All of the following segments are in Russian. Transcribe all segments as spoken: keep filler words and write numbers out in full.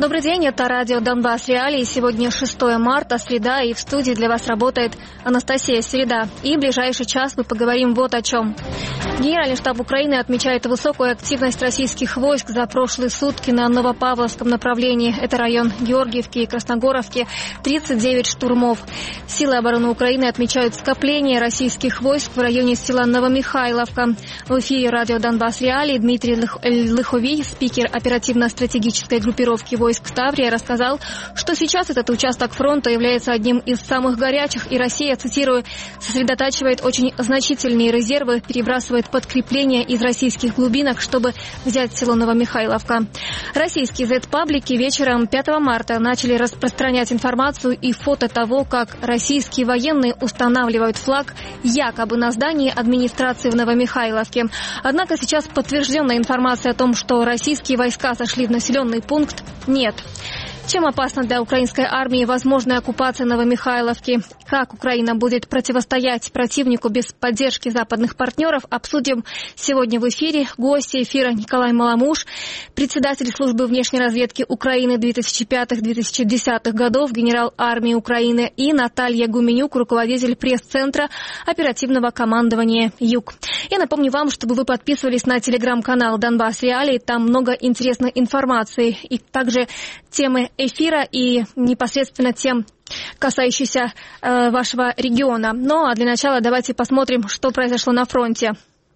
Добрый день, это радио «Донбасс Реалии». Сегодня шестое марта, среда, и в студии для вас работает Анастасия Середа. И в ближайший час мы поговорим вот о чем. Генеральный штаб Украины отмечает высокую активность российских войск за прошлые сутки на Новопавловском направлении. Это район Георгиевки и Красногоровки. тридцать девять штурмов. Силы обороны Украины отмечают скопление российских войск в районе села Новомихайловка. В эфире радио «Донбасс Реалии» Дмитрий Лыховий, спикер оперативно-стратегической группировки войск Таврия, рассказал, что сейчас этот участок фронта является одним из самых горячих, и Россия, цитирую, сосредотачивает очень значительные резервы, перебрасывает подкрепления из российских глубинок, чтобы взять село Новомихайловка. Российские зет-паблики вечером пятого марта начали распространять информацию и фото того, как российские военные устанавливают флаг якобы на здании администрации в Новомихайловке. Однако сейчас подтвержденная информация о том, что российские войска зашли в населенный пункт, нет. Чем опасна для украинской армии возможная оккупация Новомихайловки? Как Украина будет противостоять противнику без поддержки западных партнеров? Обсудим сегодня в эфире. Гости эфира Николай Маламуш, председатель службы внешней разведки Украины две тысячи пятого — две тысячи десятого годов, генерал армии Украины, и Наталья Гуменюк, руководитель пресс-центра оперативного командования «Юг». Я напомню вам, чтобы вы подписывались на телеграм-канал «Донбасс Реалии». Там много интересной информации и также темы эфира и непосредственно тем, касающихся э, вашего региона. Ну а для начала давайте посмотрим, что произошло на фронте.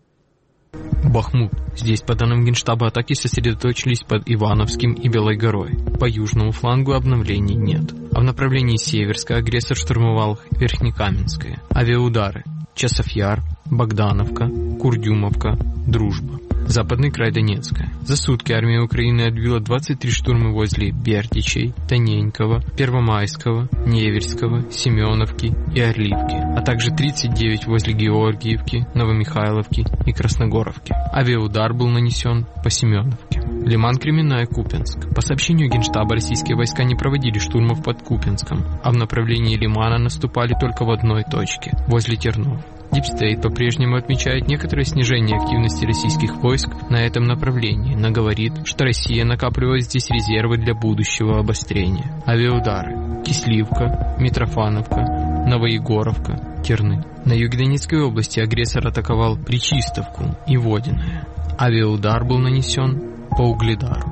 Бахмут. Здесь, по данным Генштаба, атаки сосредоточились под Ивановским и Белой горой. По южному флангу обновлений нет. А в направлении Северска агрессор штурмовал Верхнекаменское. Авиаудары. Часов-Яр, Богдановка, Курдюмовка, Дружба. Западный край Донецка. За сутки армия Украины отбила двадцать три штурма возле Бердичей, Тоненького, Первомайского, Неверского, Семеновки и Орливки, а также тридцать девять возле Георгиевки, Новомихайловки и Красногоровки. Авиаудар был нанесен по Семеновке. Лиман, Кременная, Купянск. По сообщению Генштаба, российские войска не проводили штурмов под Купянском, а в направлении Лимана наступали только в одной точке, возле Тернов. Дипстейт по-прежнему отмечает некоторое снижение активности российских войск на этом направлении, но говорит, что Россия накапливает здесь резервы для будущего обострения. Авиаудары. Кисливка, Митрофановка, Новоегоровка, Терны. На юге Донецкой области агрессор атаковал Причистовку и Водяное. Авиаудар был нанесен по Угледару.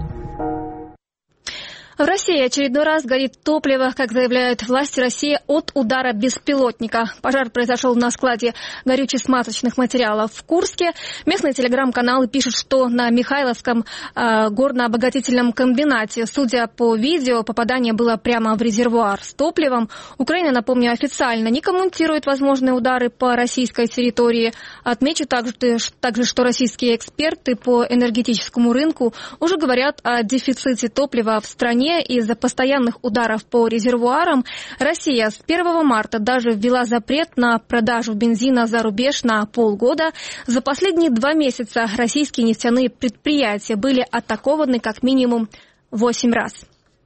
В России очередной раз горит топливо, как заявляют власти России, от удара беспилотника. Пожар произошел на складе горюче-смазочных материалов в Курске. Местные телеграм-каналы пишут, что на Михайловском э, горно-обогатительном комбинате, судя по видео, попадание было прямо в резервуар с топливом. Украина, напомню, официально не комментирует возможные удары по российской территории. Отмечу также, также, что российские эксперты по энергетическому рынку уже говорят о дефиците топлива в стране. Из-за постоянных ударов по резервуарам Россия с первого марта даже ввела запрет на продажу бензина за рубеж на полгода. За последние два месяца российские нефтяные предприятия были атакованы как минимум восемь раз.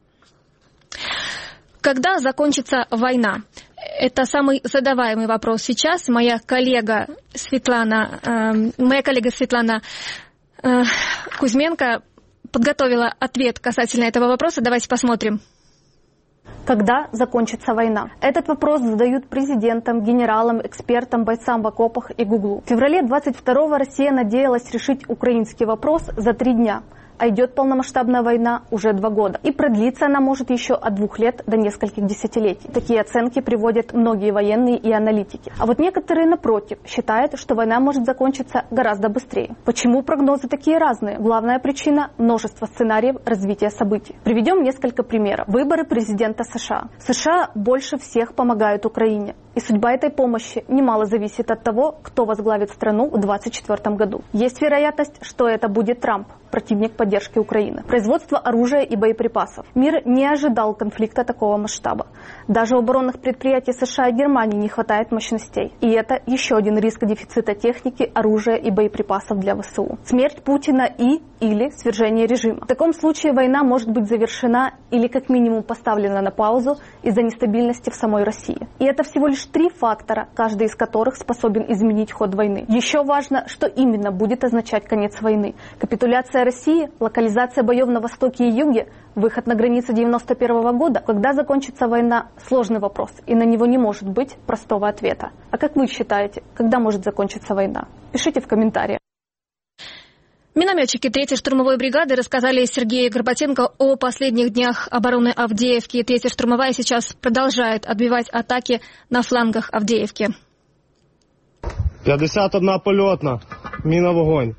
Когда закончится война? Это самый задаваемый вопрос сейчас. Моя коллега Светлана, э, моя коллега Светлана э, Кузьменко подготовила ответ касательно этого вопроса. Давайте посмотрим. Когда закончится война? Этот вопрос задают президентам, генералам, экспертам, бойцам в окопах и Гуглу. В феврале двадцать второго Россия надеялась решить украинский вопрос за три дня. А идет полномасштабная война уже два года. И продлиться она может еще от двух лет до нескольких десятилетий. Такие оценки приводят многие военные и аналитики. А вот некоторые, напротив, считают, что война может закончиться гораздо быстрее. Почему прогнозы такие разные? Главная причина – множество сценариев развития событий. Приведем несколько примеров. Выборы президента США. США больше всех помогают Украине. И судьба этой помощи немало зависит от того, кто возглавит страну в двадцать четвёртом году. Есть вероятность, что это будет Трамп, противник поддержки Украины. Производство оружия и боеприпасов. Мир не ожидал конфликта такого масштаба. Даже у оборонных предприятий США и Германии не хватает мощностей. И это еще один риск дефицита техники, оружия и боеприпасов для ВСУ. Смерть Путина и или свержение режима. В таком случае война может быть завершена или как минимум поставлена на паузу из-за нестабильности в самой России. И это всего лишь три фактора, каждый из которых способен изменить ход войны. Еще важно, что именно будет означать конец войны. Капитуляция России, локализация боев на Востоке и Юге, Выход на границы девяносто первого года, когда закончится война, сложный вопрос, и на него не может быть простого ответа. А как вы считаете, когда может закончиться война? Пишите в комментариях. Минометчики третьей штурмовой бригады рассказали Сергею Горбатенко о последних днях обороны Авдеевки. Третья штурмовая сейчас продолжает отбивать атаки на флангах Авдеевки. п'ятдесят одна польотна. Міна вогонь.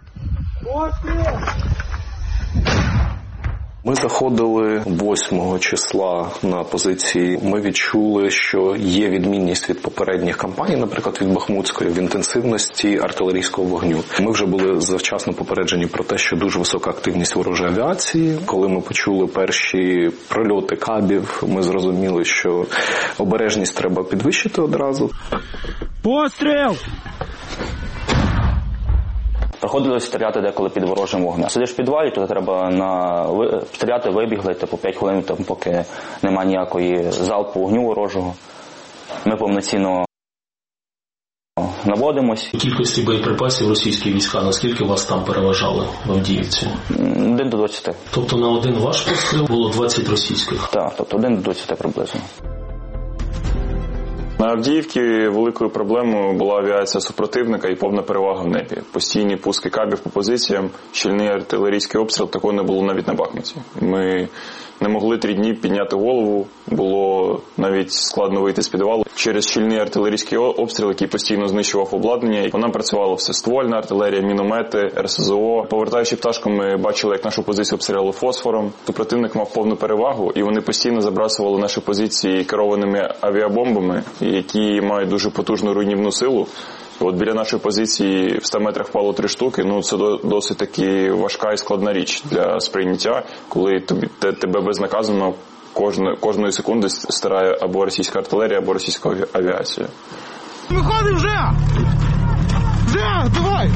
Ми заходили восьмого числа на позиції. Ми відчули, що є відмінність від попередніх кампаній, наприклад, від Бахмутської, в інтенсивності артилерійського вогню. Ми вже були завчасно попереджені про те, що дуже висока активність ворожої авіації. Коли ми почули перші прильоти кабів, ми зрозуміли, що обережність треба підвищити одразу. Постріл! Приходилось стріляти деколи під ворожим вогнем. Сидиш в підвалі, то треба на стріляти, вибігли, типу п'ять хвилин, там, поки немає ніякої залпу вогню ворожого. Ми повноцінно наводимось. Кількості боєприпасів російські війська, наскільки вас там переважали в Авдіївці? Один до двадцяти. Тобто на один ваш постріл було двадцять російських? Так, тобто один до двадцяти приблизно. На Авдіївці великою проблемою була авіація супротивника і повна перевага в небі. Постійні пуски кабів по позиціям, щільний артилерійський обстріл, такого не було навіть на Бахмуті. Ми не могли три дні підняти голову, було навіть складно вийти з підвалу. Через щільний артилерійський обстріл, який постійно знищував обладнання, по нам працювала все ствольна артилерія, міномети, ер ес зе о. Повертаючи пташку, ми бачили, як нашу позицію обстріляли фосфором. Супротивник мав повну перевагу, і вони постійно забрасували наші позиції керованими авіабомбами, які мають дуже потужну руйнівну силу. От біля нашої позиції в ста метрах впало три штуки, ну це досить таки важка і складна річ для сприйняття, коли тобі, тебе безнаказано кожної, кожної секунди стирає або російська артилерія, або російська авіація. Виходи вже! Вже, давай!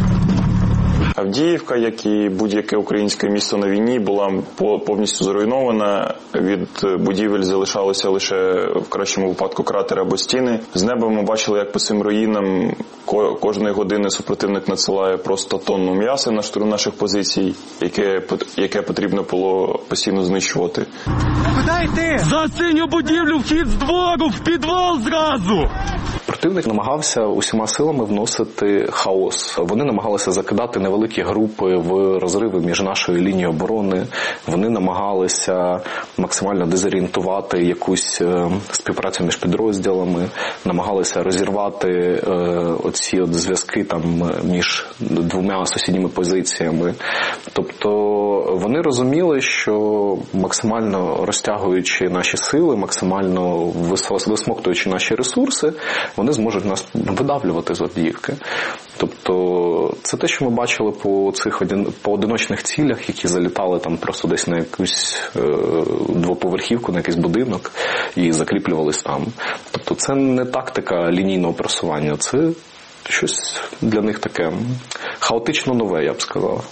Авдіївка, як і будь-яке українське місто на війні, була повністю зруйнована. Від будівель залишалося лише в кращому випадку кратери або стіни. З неба ми бачили, як по цим руїнам кожної години супротивник надсилає просто тонну м'яса на штурм наших позицій, яке, яке потрібно було постійно знищувати. Куди йти? За синю будівлю вхід з двору, в підвал зразу! Противник намагався усіма силами вносити хаос. Вони намагалися закидати невеликі групи в розриви між нашою лінією оборони. Вони намагалися максимально дезорієнтувати якусь співпрацю між підрозділами, намагалися розірвати оці от зв'язки там між двома сусідніми позиціями. Тобто вони розуміли, що максимально розтягуючи наші сили, максимально висмоктуючи наші ресурси, вони зможуть нас видавлювати з Авдіївки. Тобто це те, що ми бачили по цих один, поодиночних цілях, які залітали там просто десь на якусь е, двоповерхівку, на якийсь будинок і закріплювались там. Тобто це не тактика лінійного просування, це щось для них таке хаотично нове, я б сказав.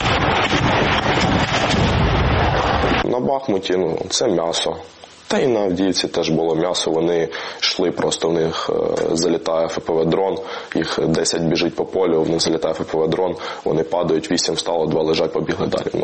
На Бахмуті, ну, це м'ясо. Та і на Авдіївці теж було м'ясо, вони йшли, просто в них залітає еф пе ве-дрон, їх десять біжить по полю, в них залітає еф пе ве-дрон, вони падають, вісім встало, два лежать, побігли далі. Ну.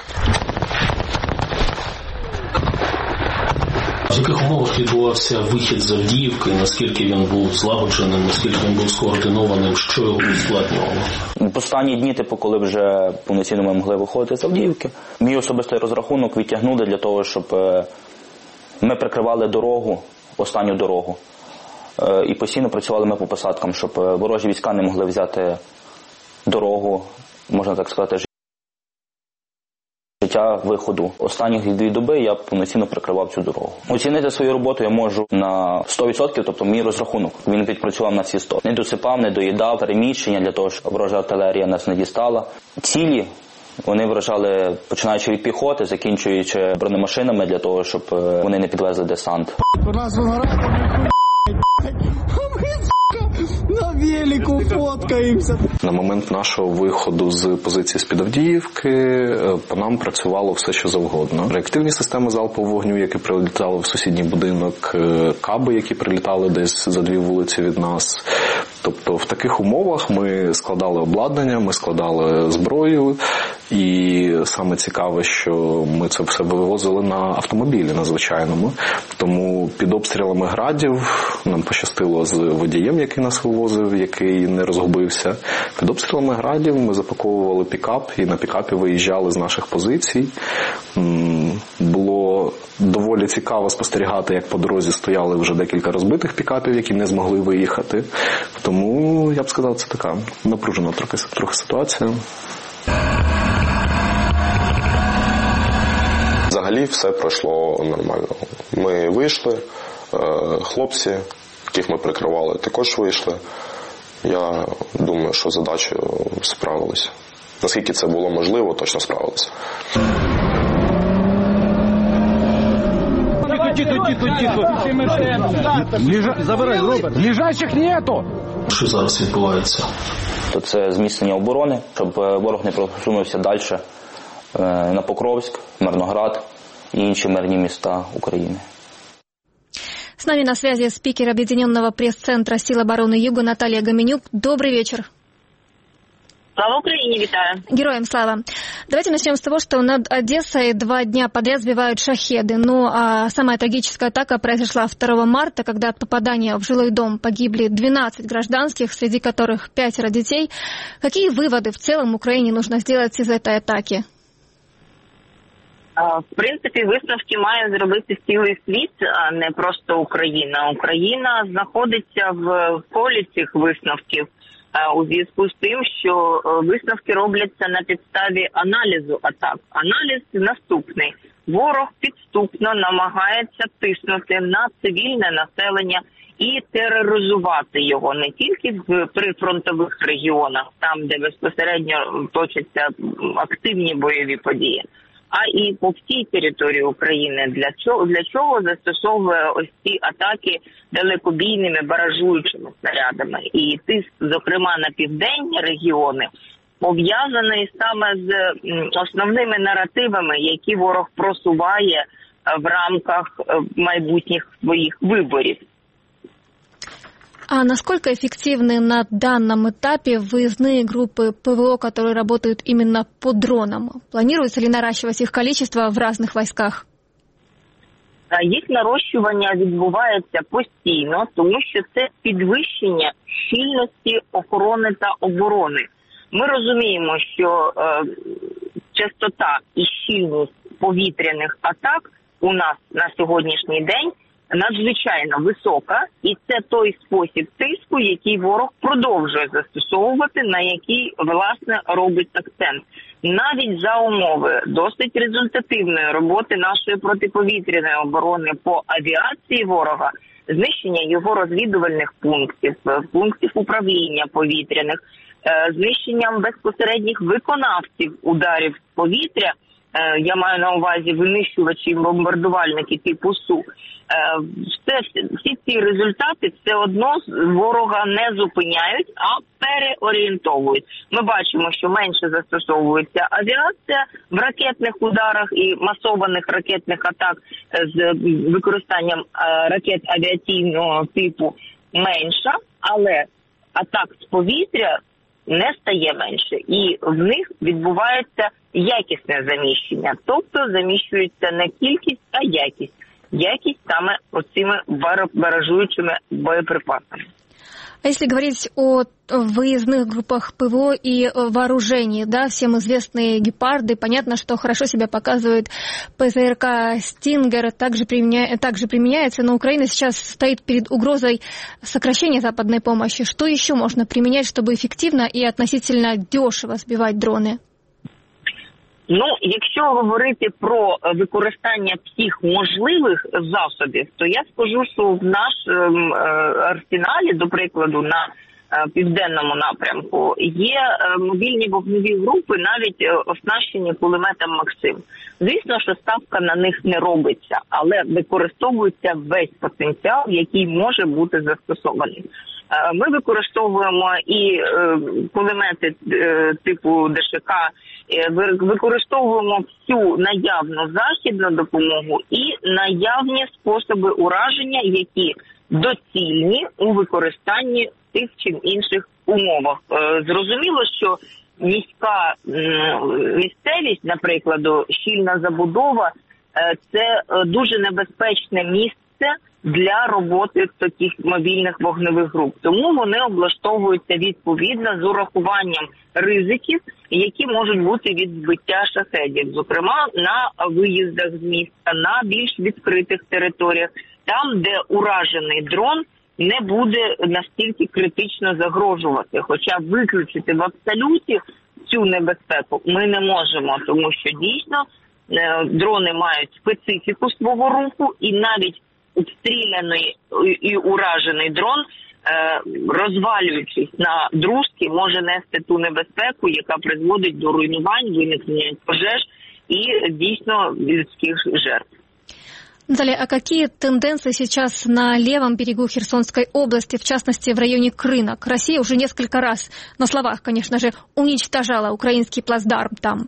В яких умовах відбувався вихід з Авдіївки, наскільки він був злагодженим, наскільки він був скоординованим, що його ускладнювало? В останні дні, типу, коли вже повноцінно ми могли виходити з Авдіївки, мій особистий розрахунок відтягнули для того, щоб ми прикривали дорогу, останню дорогу, і постійно працювали ми по посадкам, щоб ворожі війська не могли взяти дорогу, можна так сказати, життя виходу. Останні дві доби я повноцінно прикривав цю дорогу. Оцінити свою роботу я можу на сто відсотків, тобто мій розрахунок. Він відпрацював на всі сто. Не досипав, не доїдав, переміщення для того, щоб ворожа артилерія нас не дістала. Цілі вони вражали, починаючи від піхоти, закінчуючи бронемашинами для того, щоб вони не підвезли десант. У нас вигорає, на велику фоткаємося. На момент нашого виходу з позиції з-під Авдіївки по нам працювало все, що завгодно. Реактивні системи залпового вогню, які прилітали в сусідній будинок, каби, які прилітали десь за дві вулиці від нас. Тобто в таких умовах ми складали обладнання, ми складали зброю І саме цікаве, що ми це все вивозили на автомобілі, на звичайному. Тому під обстрілами градів нам пощастило з водієм, який нас вивозив, який не розгубився. Під обстрілами градів ми запаковували пікап і на пікапі виїжджали з наших позицій. Було доволі цікаво спостерігати, як по дорозі стояли вже декілька розбитих пікапів, які не змогли виїхати. Тому, я б сказав, це така напружена трохи, трохи ситуація. Взагалі все пройшло нормально. Ми вийшли, хлопці, яких ми прикривали, також вийшли. Я думаю, що задачею справилися. Наскільки це було можливо, точно справилися. Тихо, тихо, тихо. Лежа... Забирай, Роберт. Лежачих нету. Що зараз відбувається? То це зміцнення оборони, щоб ворог не просунувся далі на Покровськ, Мирноград и інші мирні міста України. С нами на связи спикер Объединенного пресс-центра Сил обороны Юга Наталья Гоменюк. Добрый вечер. Слава Украине, витаю. Героям слава. Давайте начнем с того, что над Одессой два дня подряд сбивают шахеды. Ну, а самая трагическая атака произошла второго марта, когда от попадания в жилой дом погибли двенадцать гражданских, среди которых пятеро детей. Какие выводы в целом Украине нужно сделать из этой атаки? В принципі, висновки має зробити цілий світ, а не просто Україна. Україна знаходиться в полі цих висновків у зв'язку з тим, що висновки робляться на підставі аналізу атак. Аналіз наступний. Ворог підступно намагається тиснути на цивільне населення і тероризувати його не тільки в прифронтових регіонах, там, де безпосередньо точаться активні бойові події, а і по всій території України. Для чого, для чого застосовує ось ці атаки далекобійними баражуючими снарядами. І тиск, зокрема, на південні регіони, пов'язаний саме з основними наративами, які ворог просуває в рамках майбутніх своїх виборів. А насколько эффективны на данном этапе выездные группы ПВО, которые работают именно по дронам? Планируется ли наращивать их количество в разных войсках? Їх нарощування відбувається постійно, тому що це підвищення щільності охорони та оборони. Ми розуміємо, що е, частота і щільність повітряних атак у нас на сьогоднішній день надзвичайно висока, і це той спосіб тиску, який ворог продовжує застосовувати, на який, власне, робить акцент. Навіть за умови досить результативної роботи нашої протиповітряної оборони по авіації ворога, знищення його розвідувальних пунктів, пунктів управління повітряних, знищенням безпосередніх виконавців ударів з повітря, я маю на увазі винищувачі, бомбардувальники типу Су. Все, всі ці результати все одно ворога не зупиняють, а переорієнтовують. Ми бачимо, що менше застосовується авіація в ракетних ударах і масованих ракетних атак з використанням ракет авіаційного типу менша, але атак з повітря не стає менше, і в них відбувається якісне заміщення, тобто заміщується не кількість, а якість. Якість саме оцими баражуючими боеприпасами. А если говорить о выездных группах ПВО и вооружении, да, всем известные гепарды, понятно, что хорошо себя показывает ПЗРК «Стингер», также, применя... также применяется, но Украина сейчас стоит перед угрозой сокращения западной помощи. Что еще можно применять, чтобы эффективно и относительно дешево сбивать дроны? Ну, якщо говорити про використання всіх можливих засобів, то я скажу, що в нашому арсеналі, до прикладу, на південному напрямку, є мобільні вогневі групи, навіть оснащені кулеметом «Максим». Звісно, що ставка на них не робиться, але використовується весь потенціал, який може бути застосований. Ми використовуємо і кулемети типу ДШК, використовуємо всю наявну західну допомогу і наявні способи ураження, які доцільні у використанні тих чи інших умовах. Зрозуміло, що міська місцевість, наприклад, щільна забудова, це дуже небезпечне місце для роботи таких мобільних вогневих груп. Тому вони облаштовуються відповідно з урахуванням ризиків, які можуть бути від збиття шахедів. Зокрема, на виїздах з міста, на більш відкритих територіях, там, де уражений дрон не буде настільки критично загрожувати. Хоча виключити в абсолюті цю небезпеку ми не можемо, тому що дійсно дрони мають специфіку свого руху, і навіть обстріляний і уражений дрон, розвалюючись на друзки, може нести ту небезпеку, яка призводить до руйнувань, виникнення пожеж і дійсно людських жертв. Наталья, а какие тенденции сейчас на левом берегу Херсонской области, в частности в районе Крынок? Россия уже несколько раз, на словах, конечно же, уничтожала украинский плацдарм там.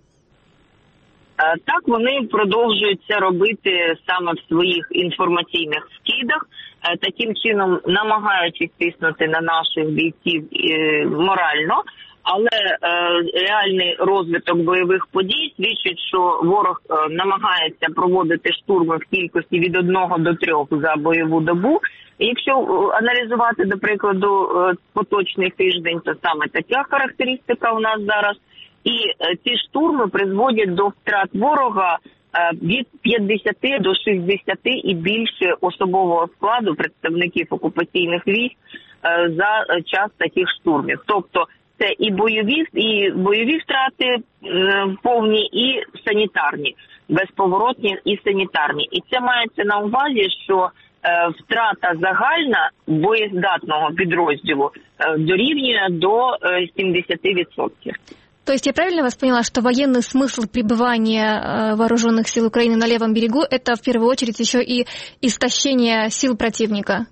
Так, вони продовжують це робити саме в своїх інформаційних скидах, таким чином намагаючись тиснути на наших бійців морально, але реальний розвиток бойових подій свідчить, що ворог намагається проводити штурми в кількості від одного до трьох за бойову добу. І якщо аналізувати, до прикладу, поточний тиждень, то саме така характеристика у нас зараз. І ці штурми призводять до втрат ворога від п'ятдесят до шістдесят і більше особового складу представників окупаційних військ за час таких штурмів. Тобто це і бойові, і бойові втрати повні, і санітарні, безповоротні і санітарні. І це мається на увазі, що втрата загальна боєздатного підрозділу дорівнює до сімдесят відсотків. То есть я правильно вас поняла, что военный смысл пребывания вооруженных сил Украины на левом берегу – это в первую очередь еще и истощение сил противника?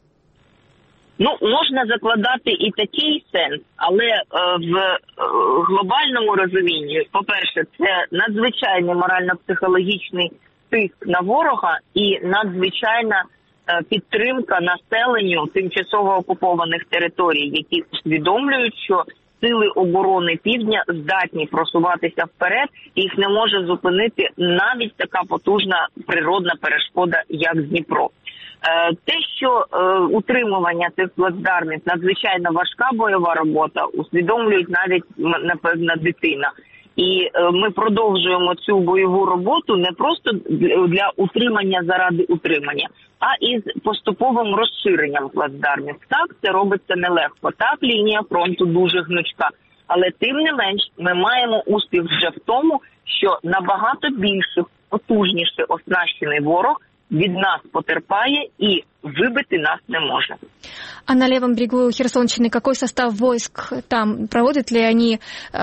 Ну, можна закладати і такий сенс, але е, в е, глобальному розумінні, по-перше, це надзвичайний морально-психологічний тиск на ворога і надзвичайна е, підтримка населенню тимчасово окупованих територій, які усвідомлюють, що сили оборони Півдня здатні просуватися вперед, і їх не може зупинити навіть така потужна природна перешкода, як Дніпро. Те, що е, утримування цих плацдармів надзвичайно важка бойова робота, усвідомлюють навіть, напевно, дитина. І е, ми продовжуємо цю бойову роботу не просто для утримання заради утримання, а і з поступовим розширенням плацдармів. Так, це робиться нелегко. Так, лінія фронту дуже гнучка. Але тим не менш, ми маємо успіх вже в тому, що набагато більше, потужніше оснащений ворог від нас потерпає и выбити нас не может. А на левом берегу Херсонщины какой состав войск там? Проводят ли они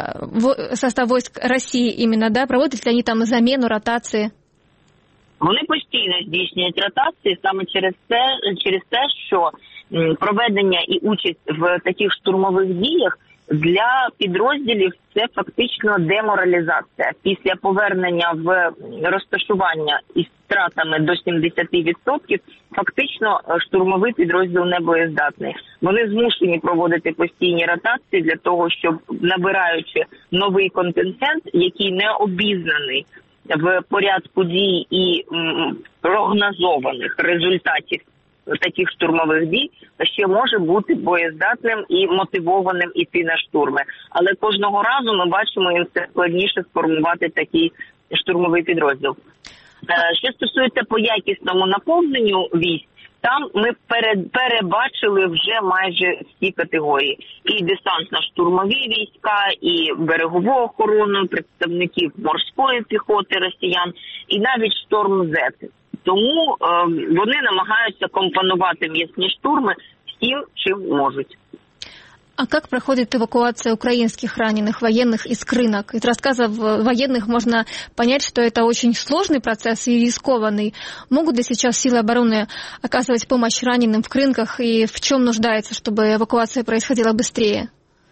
э, состав войск России именно, да? Проводят ли они там замену, ротации? Вони постійно здійснюють ротації саме через те, через те, що проведення і участь в таких штурмових діях для підрозділів це фактично деморалізація. Після повернення в розташування із втратами до сімдесят відсотків фактично штурмовий підрозділ не боєздатний. Вони змушені проводити постійні ротації для того, щоб, набираючи новий контингент, який не обізнаний в порядку дій і м, прогнозованих результатів таких штурмових дій, ще може бути боєздатним і мотивованим іти на штурми. Але кожного разу ми бачимо, їм все складніше сформувати такий штурмовий підрозділ. Що стосується по якісному наповненню військ, там ми перебачили вже майже всі категорії. І десантно-штурмові війська, і берегову охорону, представників морської піхоти росіян, і навіть Шторм-Зет. Тому е, вони намагаються компонувати м'ясні штурми всім, чим можуть. А как проходит эвакуация украинских раненых военных из Крынок? Из рассказов военных можно понять, что это очень сложный процесс и рискованный. Могут ли сейчас силы обороны оказывать помощь раненым в Крынках и в чем нуждается, чтобы эвакуация происходила быстрее?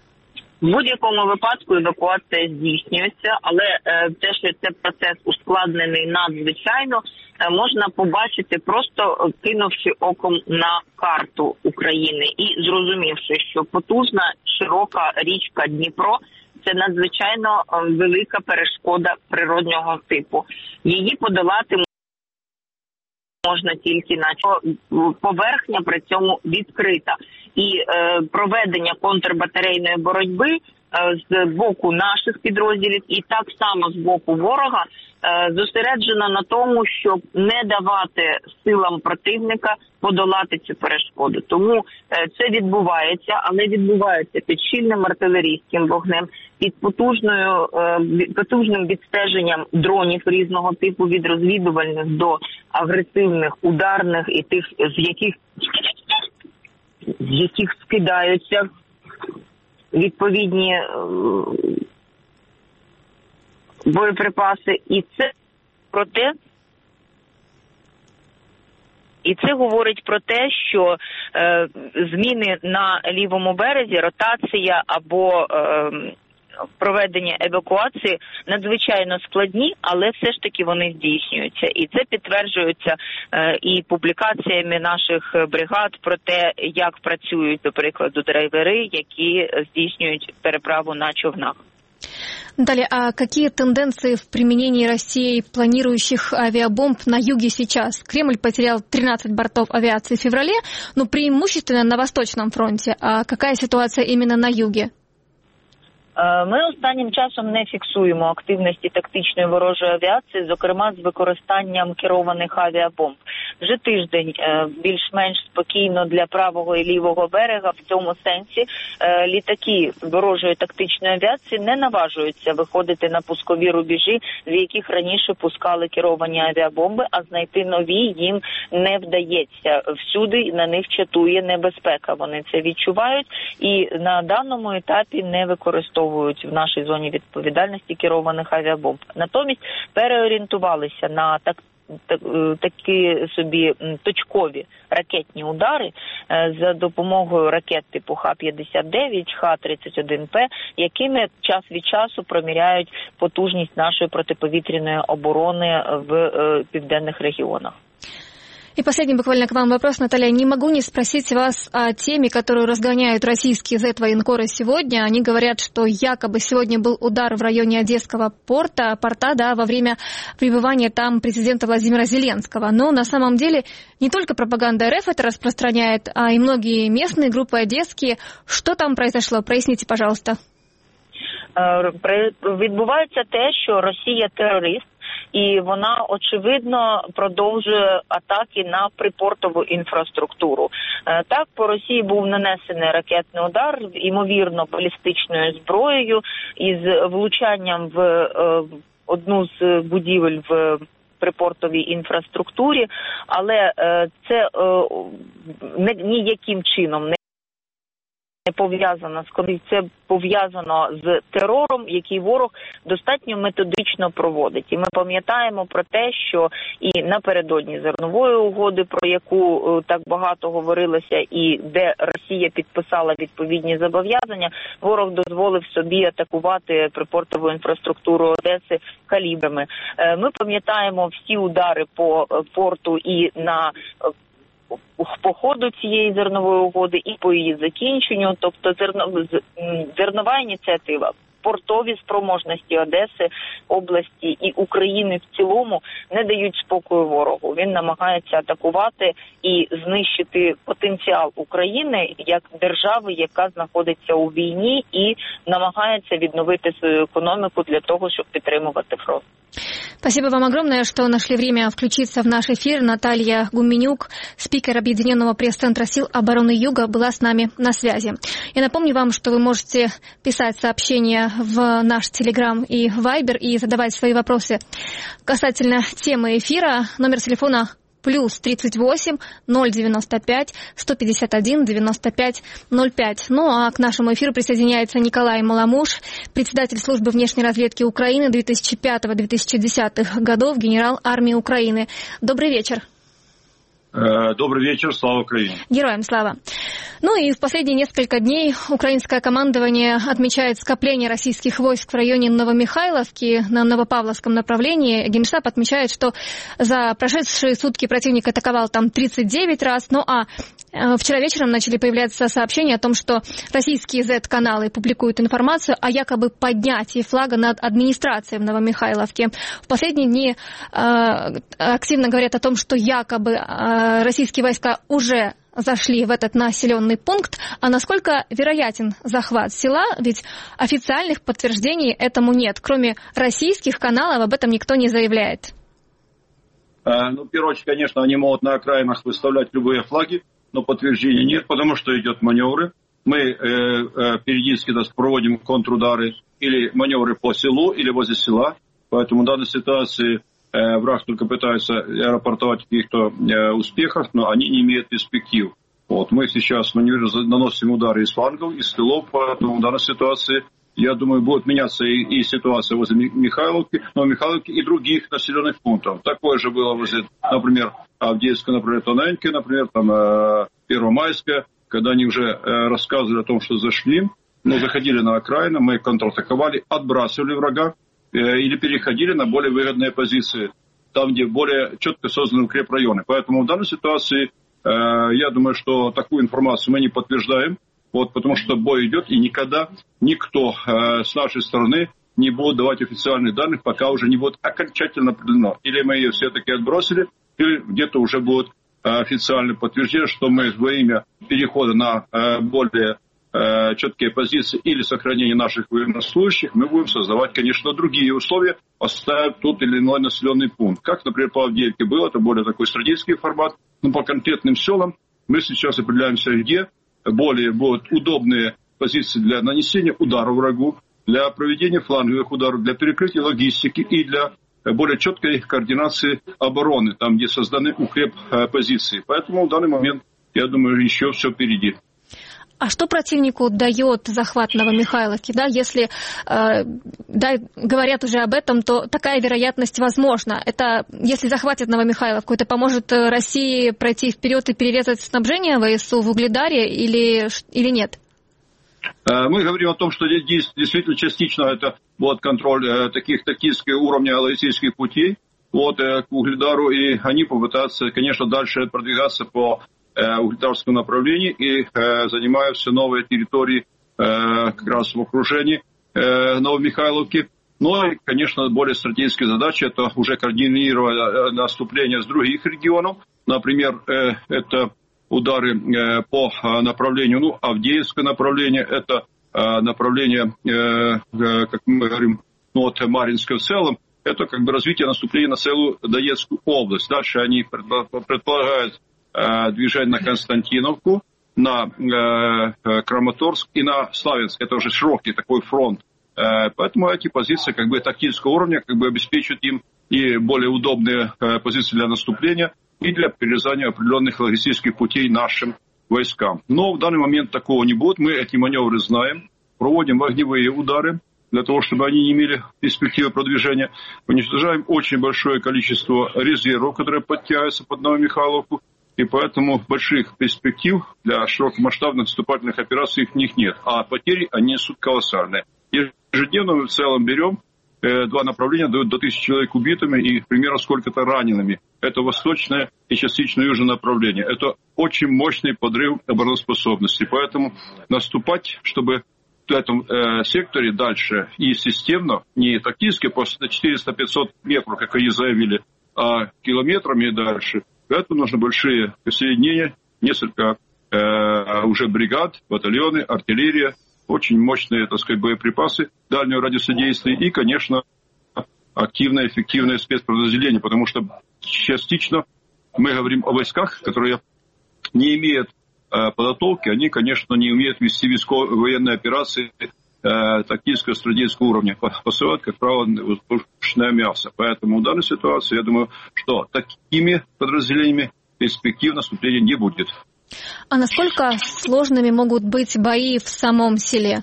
В будь-якому випадку евакуація здійснюється, але е, те, що цей процес ускладнений надзвичайно, е, можна побачити просто кинувши оком на карту України і зрозумівши, що потужна, широка річка Дніпро це надзвичайно велика перешкода природнього типу. Її подолати можна тільки на поверхня при цьому відкрита. І е, проведення контрбатарейної боротьби е, з боку наших підрозділів і так само з боку ворога е, зосереджено на тому, щоб не давати силам противника подолати цю перешкоду. Тому е, це відбувається, але відбувається під щільним артилерійським вогнем, під потужною, е, потужним відстеженням дронів різного типу, від розвідувальних до агресивних, ударних і тих, з яких з яких скидаються відповідні е, боєприпаси. І це про те, і це говорить про те, що е, зміни на лівому березі, ротація або е, проведення евакуації надзвичайно складні, але все ж таки вони здійснюються. І це підтверджується е, і публікаціями наших бригад про те, як працюють, до прикладу, драйвери, які здійснюють переправу на човнах. Наталья, а какие тенденции в применении Россией планирующих авиабомб на юге сейчас? Кремль потерял тринадцать бортов авиации в феврале, но преимущественно на Восточном фронте. А какая ситуация именно на юге? Ми останнім часом не фіксуємо активності тактичної ворожої авіації, зокрема з використанням керованих авіабомб. Вже тиждень більш-менш спокійно для правого і лівого берега в цьому сенсі літаки ворожої тактичної авіації не наважуються виходити на пускові рубежі, з яких раніше пускали керовані авіабомби, а знайти нові їм не вдається. Всюди на них чатує небезпека. Вони це відчувають і на даному етапі не використовують в нашій зоні відповідальності керованих авіабомб. Натомість переорієнтувалися на так, так, такі собі точкові ракетні удари за допомогою ракет типу Х п'ятдесят дев'ять, Х тридцять один П, якими час від часу проміряють потужність нашої протиповітряної оборони в південних регіонах. И последний буквально к вам вопрос, Наталья. Не могу не спросить вас о теме, которую разгоняют российские зет-военкоры сегодня. Они говорят, что якобы сегодня был удар в районе Одесского порта, порта, да, во время пребывания там президента Владимира Зеленского. Но на самом деле не только пропаганда эр эф это распространяет, а и многие местные группы одесские. Что там произошло? Проясните, пожалуйста. Відбувається те, що Росія терорист, і вона, очевидно, продовжує атаки на припортову інфраструктуру. Так, по Росії був нанесений ракетний удар, ймовірно, балістичною зброєю, із влучанням в одну з будівель в припортовій інфраструктурі, але це ніяким чином не не пов'язано з коли це пов'язано з терором, який ворог достатньо методично проводить. І ми пам'ятаємо про те, що і напередодні зернової угоди, про яку так багато говорилося, і де Росія підписала відповідні зобов'язання, ворог дозволив собі атакувати припортову інфраструктуру Одеси калібрами. Ми пам'ятаємо всі удари по порту і на по ходу цієї зернової угоди і по її закінченню, тобто зернова ініціатива, портові спроможності Одеси, області і України в цілому не дають спокою ворогу. Він намагається атакувати і знищити потенціал України як держави, яка знаходиться у війні і намагається відновити свою економіку для того, щоб підтримувати фронт. Спасибо вам огромное, что нашли время включиться в наш эфир. Наталья Гуменюк, спикер Объединенного пресс-центра сил обороны Юга, была с нами на связи. Я напомню вам, что вы можете писать сообщения в наш Телеграм и Вайбер и задавать свои вопросы касательно темы эфира. Номер телефона плюс тридцать восемь ноль девяносто пять сто пятьдесят один девяносто пять ноль пять. Ну а к нашему эфиру присоединяется Николай Маламуш, председатель службы внешней разведки Украины две тысячи пятого — две тысячи десятых годов, генерал армии Украины. Добрый вечер. Добрый вечер, слава Украине. Героям слава. Ну и в последние несколько дней украинское командование отмечает скопление российских войск в районе Новомихайловки на Новопавловском направлении. Генштаб отмечает, что за прошедшие сутки противник атаковал там тридцать девять раз. Ну а вчера вечером начали появляться сообщения о том, что российские зет-каналы публикуют информацию о якобы поднятии флага над администрацией в Новомихайловке. В последние дни э, активно говорят о том, что якобы э, российские войска уже зашли в этот населенный пункт. А насколько вероятен захват села? Ведь официальных подтверждений этому нет. Кроме российских каналов об этом никто не заявляет. Э, ну, в первую очередь, конечно, они могут на окраинах выставлять любые флаги, но подтверждений нет, потому что идет маневры. Мы э, э, периодически проводим контрудары или маневры по селу, или возле села. Поэтому в данной ситуации э, враг только пытается рапортовать о каких-то э, успехах, но они не имеют перспектив. Вот. Мы сейчас маневрируем, наносим удары из флангов, из тылов, поэтому в данной ситуации, я думаю, будет меняться и, и ситуация возле Михайловки, но Михайловки и других населенных пунктов. Такое же было возле, например, Авдеевска, например, Тоненьки, например, там э, Первомайская, когда они уже э, рассказывали о том, что зашли, но заходили на окраины, мы контратаковали, отбрасывали врага э, или переходили на более выгодные позиции, там, где более четко созданы укрепрайоны. Поэтому в данной ситуации, э, я думаю, что такую информацию мы не подтверждаем, вот, потому что бой идет, и никогда никто э, с нашей стороны не будет давать официальных данных, пока уже не будет окончательно определено. Или мы ее все-таки отбросили, или где-то уже будет э, официальное подтверждение, что мы во имя перехода на э, более э, четкие позиции или сохранения наших военнослужащих, мы будем создавать, конечно, другие условия, поставив тот или иной населенный пункт. Как, например, по Авдеевке было, это более такой стратегический формат, но по конкретным селам мы сейчас определяемся, где более будут удобные позиции для нанесения удара врагу, для проведения фланговых ударов, для перекрытия логистики и для более четкой координации обороны, там, где созданы укреп-позиции. Поэтому в данный момент, я думаю, еще все впереди. А что противнику дает захват Новомихайловки? Да, если э, да, говорят уже об этом, то такая вероятность возможна. Это, если захватят Новомихайловку, это поможет России пройти вперед и перерезать снабжение ВСУ в Угледаре или, или нет? Мы говорим о том, что действительно частично это вот контроль таких тактических уровней логистических путей вот, к Угледару, и они попытаются, конечно, дальше продвигаться по угледарскому направлению и занимая все новые территории как раз в окружении Новомихайловки. Но, конечно, более стратегическая задача – это уже координировать наступление с других регионов. Например, это удары по направлению, ну, Авдеевское направление, это направление, как мы говорим, ну, вот Марьинское в целом, это как бы развитие наступления на целую Донецкую область. Дальше они предполагают движение на Константиновку, на Краматорск и на Славянск. Это уже широкий такой фронт. Поэтому эти позиции как бы тактического уровня как бы обеспечивают им и более удобные позиции для наступления, и для перерезания определенных логистических путей нашим войскам. Но в данный момент такого не будет. Мы эти маневры знаем, проводим огневые удары для того, чтобы они не имели перспективы продвижения. Уничтожаем очень большое количество резервов, которые подтягиваются под Новомихайловку, и поэтому больших перспектив для широкомасштабных наступательных операций их них нет. А потери они несут колоссальные. Ежедневно мы в целом берем два направления, дают до тысячи человек убитыми и примерно сколько-то ранеными. Это восточное и частично южное направление. Это очень мощный подрыв обороноспособности. Поэтому наступать, чтобы в этом э, секторе дальше и системно, не тактически, после четыреста-пятьсот метров, как они заявили, а километрами дальше, поэтому нужны большие соединения, несколько э, уже бригад, батальоны, артиллерия, очень мощные, так сказать, боеприпасы дальнего радиуса действия и, конечно, активное, эффективное спецподразделение, потому что частично мы говорим о войсках, которые не имеют э, подготовки, они, конечно, не умеют вести военные операции э, тактического стратегического уровня, посылают, как правило, воздушное мясо. Поэтому в данной ситуации, я думаю, что такими подразделениями перспектив наступления не будет. А насколько сложными могут быть бои в самом селе?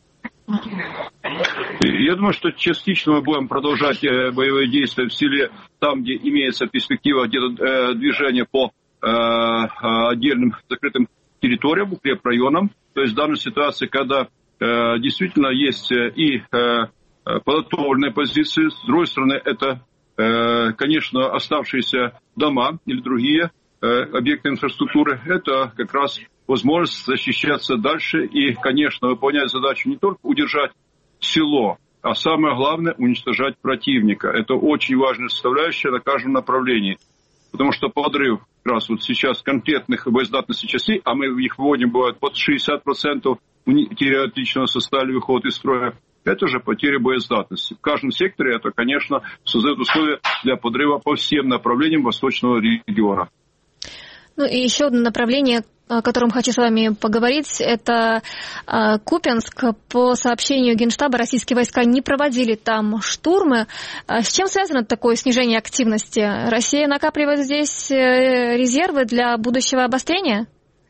Я думаю, что частично мы будем продолжать боевые действия в селе, там, где имеется перспектива где-то движения по отдельным закрытым территориям, укрепрайонам. То есть в данной ситуации, когда действительно есть и подготовленные позиции, с другой стороны, это, конечно, оставшиеся дома или другие объекты инфраструктуры, это как раз возможность защищаться дальше и, конечно, выполнять задачу не только удержать село, а самое главное — уничтожать противника. Это очень важная составляющая на каждом направлении. Потому что подрыв как раз вот сейчас конкретных боездатностей частей, а мы их вводим, бывает, под шестьдесят процентов теоретичного состава выхода из строя, это же потеря боездатности. В каждом секторе это, конечно, создает условия для подрыва по всем направлениям восточного региона. Ну и еще одно направление, о котором хочу с вами поговорить, это э, Купянск. По сообщению Генштаба, российские войска не проводили там штурмы. А с чем связано такое снижение активности? Россия накапливает здесь э, резервы для будущего обострения?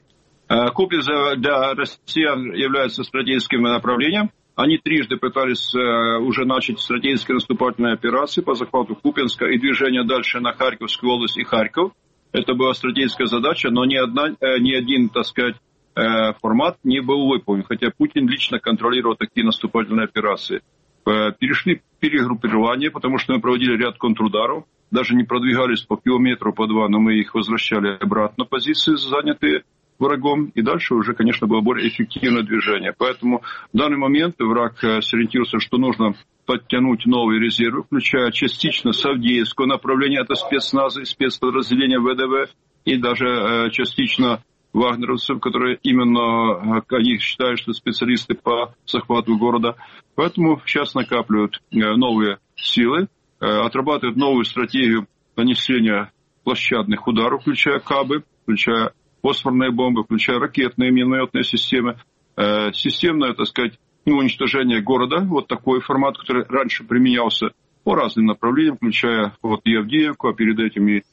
Купянск для россиян является стратегическим направлением. Они трижды пытались э, уже начать стратегические наступательные операции по захвату Купянска и движение дальше на Харьковскую область и Харьков. Это была стратегическая задача, но ни, одна, ни один, так сказать, формат не был выполнен, хотя Путин лично контролировал такие наступательные операции. Перешли перегруппирование, потому что мы проводили ряд контрударов, даже не продвигались по километру, по два, но мы их возвращали обратно, позиции занятые врагом, и дальше уже, конечно, было более эффективное движение. Поэтому в данный момент враг сориентировался, что нужно подтянуть новые резервы, включая частично с Авдеевского направления, это спецназы, спецподразделения ВДВ, и даже э, частично вагнеровцев, которые именно, они считают, что специалисты по захвату города. Поэтому сейчас накапливают э, новые силы, э, отрабатывают новую стратегию нанесения площадных ударов, включая КАБы, включая фосфорные бомбы, включая ракетные минометные системы, э, системное, так сказать, уничтожение города, вот такой формат, который раньше применялся по разным направлениям, включая вот и Авдеевку, а перед этим и,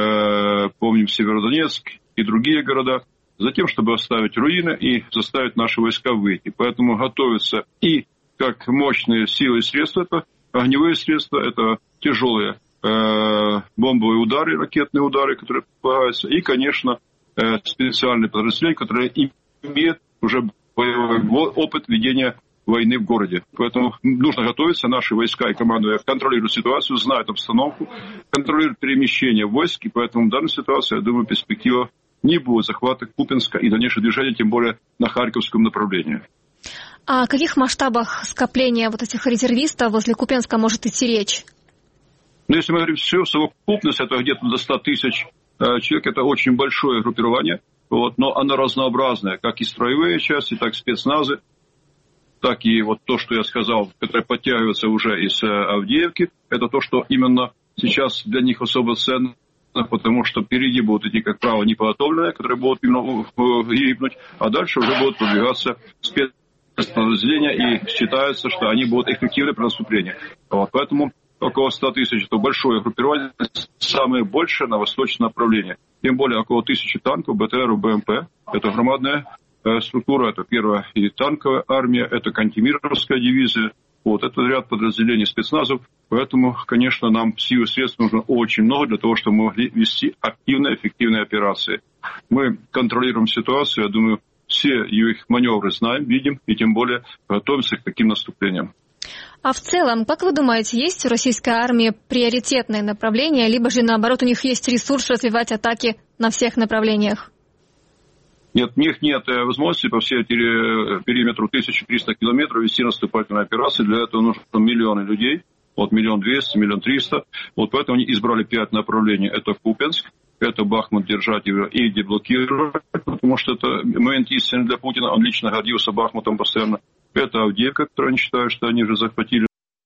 э, помним, Северодонецк и другие города, затем, чтобы оставить руины и заставить наши войска выйти. Поэтому готовятся и как мощные силы и средства, это огневые средства, это тяжелые э, бомбовые удары, ракетные удары, которые предполагаются, и, конечно, э, специальные подразделения, которые имеют уже боевой опыт ведения войны в городе. Поэтому нужно готовиться. Наши войска и командуя контролируют ситуацию, знают обстановку, контролируют перемещение войск. И поэтому в данной ситуации, я думаю, перспектива не будет захвата Купянска и дальнейшее движение, тем более на Харьковском направлении. А о каких масштабах скопления вот этих резервистов возле Купянска может идти речь? Ну, если мы говорим все, совокупность, это где-то до ста тысяч человек, это очень большое группирование. Вот, но оно разнообразное, как и строевые части, так и спецназы, так и вот то, что я сказал, которые подтягиваются уже из Авдеевки, это то, что именно сейчас для них особо ценно, потому что впереди будут идти, как правило, неподготовленные, которые будут именно гибнуть, а дальше уже будут продвигаться спецподразделения, и считается, что они будут эффективны при наступлении. Вот, поэтому около ста тысяч, это большое группирование, самое большее на восточном направлении. Тем более около тысячи танков, БТР, БМП. Это громадная э, структура, это первая и танковая армия, это Кантемировская дивизия. Вот, это ряд подразделений спецназов. Поэтому, конечно, нам сил и средств нужно очень много для того, чтобы мы могли вести активные, эффективные операции. Мы контролируем ситуацию, я думаю, все их маневры знаем, видим, и тем более готовимся к таким наступлениям. А в целом, как вы думаете, есть у российской армии приоритетные направления, либо же, наоборот, у них есть ресурс развивать атаки на всех направлениях? Нет, у них нет возможности по всей периметру тысяча триста километров вести наступательные операции. Для этого нужно миллионы людей, вот миллион двести, миллион триста. Вот поэтому они избрали пять направлений. Это Купянск, это Бахмут, держать его и деблокировать, потому что это момент истины для Путина. Он лично гордился Бахмутом постоянно. Это Авдеевка, которую они считают, что они уже захватили.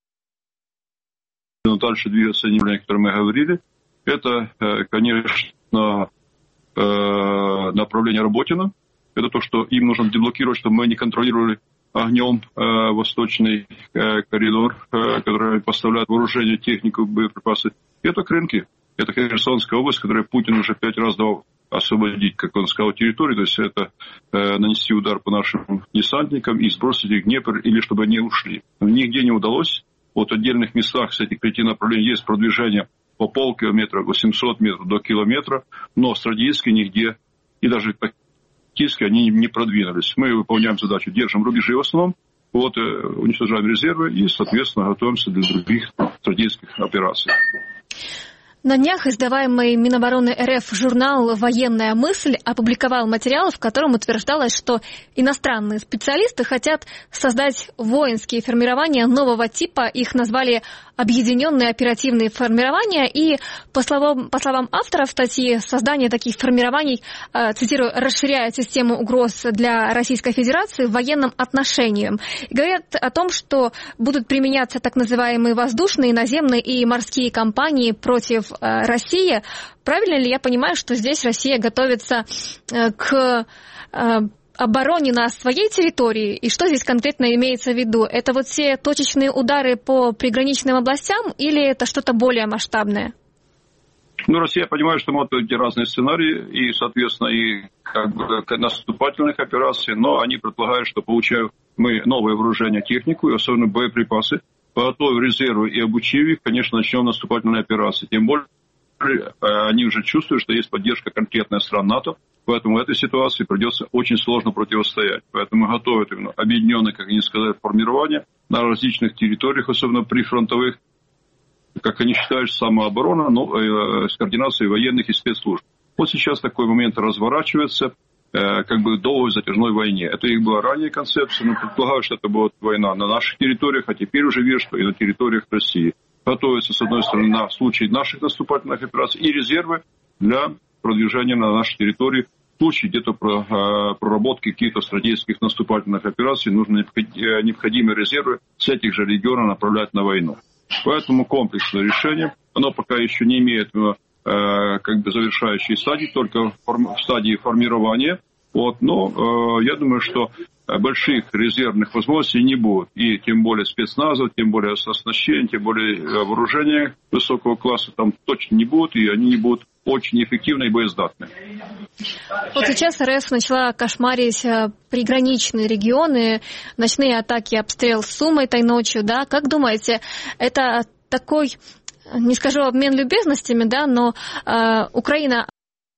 Но дальше двигаться направления, о которых мы говорили. Это, конечно, направление Работино. Это то, что им нужно деблокировать, чтобы мы не контролировали огнем восточный коридор, который поставляет вооружение, технику, боеприпасы. Это Крынки. Это Херсонская область, которую Путин уже пять раз дал освободить, как он сказал, территорию. То есть это э, нанести удар по нашим десантникам и сбросить их в Днепр, или чтобы они ушли. Нигде не удалось. Вот в отдельных местах с этих пяти направлений есть продвижение по полкилометра, восемьсот метров до километра, но стратегически нигде, и даже тактически они не продвинулись. Мы выполняем задачу, держим рубежи в основном, вот, уничтожаем резервы и, соответственно, готовимся для других стратегических операций. На днях издаваемый Минобороны РФ журнал «Военная мысль» опубликовал материал, в котором утверждалось, что иностранные специалисты хотят создать воинские формирования нового типа. Их назвали «объединенные оперативные формирования». И, по словам, по словам авторов статьи, создание таких формирований, цитирую, расширяет систему угроз для Российской Федерации в военном отношении. И говорят о том, что будут применяться так называемые воздушные, наземные и морские кампании против России. Правильно ли я понимаю, что здесь Россия готовится к обороне на своей территории? И что здесь конкретно имеется в виду? Это вот все точечные удары по приграничным областям или это что-то более масштабное? Ну, Россия понимает, что могут быть разные сценарии и, соответственно, и как бы наступательных операций, но они предполагают, что получаем мы новое вооружение, технику и особенно боеприпасы, подготовив резервы и обучив их, конечно, начнем наступательные операции. Тем более, они уже чувствуют, что есть поддержка конкретной стран НАТО, поэтому в этой ситуации придется очень сложно противостоять. Поэтому готовят именно объединенные, как они сказали, формирования на различных территориях, особенно прифронтовых, как они считают, самооборона, но с координацией военных и спецслужб. Вот сейчас такой момент разворачивается, как бы долгой затяжной войне. Это их была ранее концепция, но предполагают, что это будет война на наших территориях, а теперь уже видят, что и на территориях России. Готовятся, с одной стороны, на случай наших наступательных операций и резервы для продвижения на нашей территории. В случае где-то проработки каких-то стратегических наступательных операций нужно необходимые резервы с этих же регионов направлять на войну. Поэтому комплексное решение, оно пока еще не имеет как бы завершающей стадии, только в стадии формирования. Вот, но э, я думаю, что больших резервных возможностей не будет. И тем более спецназов, тем более оснащения, тем более вооружения высокого класса там точно не будет, и они не будут очень эффективны и боездатны. Вот сейчас РФ начала кошмарить приграничные регионы, ночные атаки, обстрел Сумы этой ночью, да? Как думаете, это такой, не скажу обмен любезностями, да, но э, Украина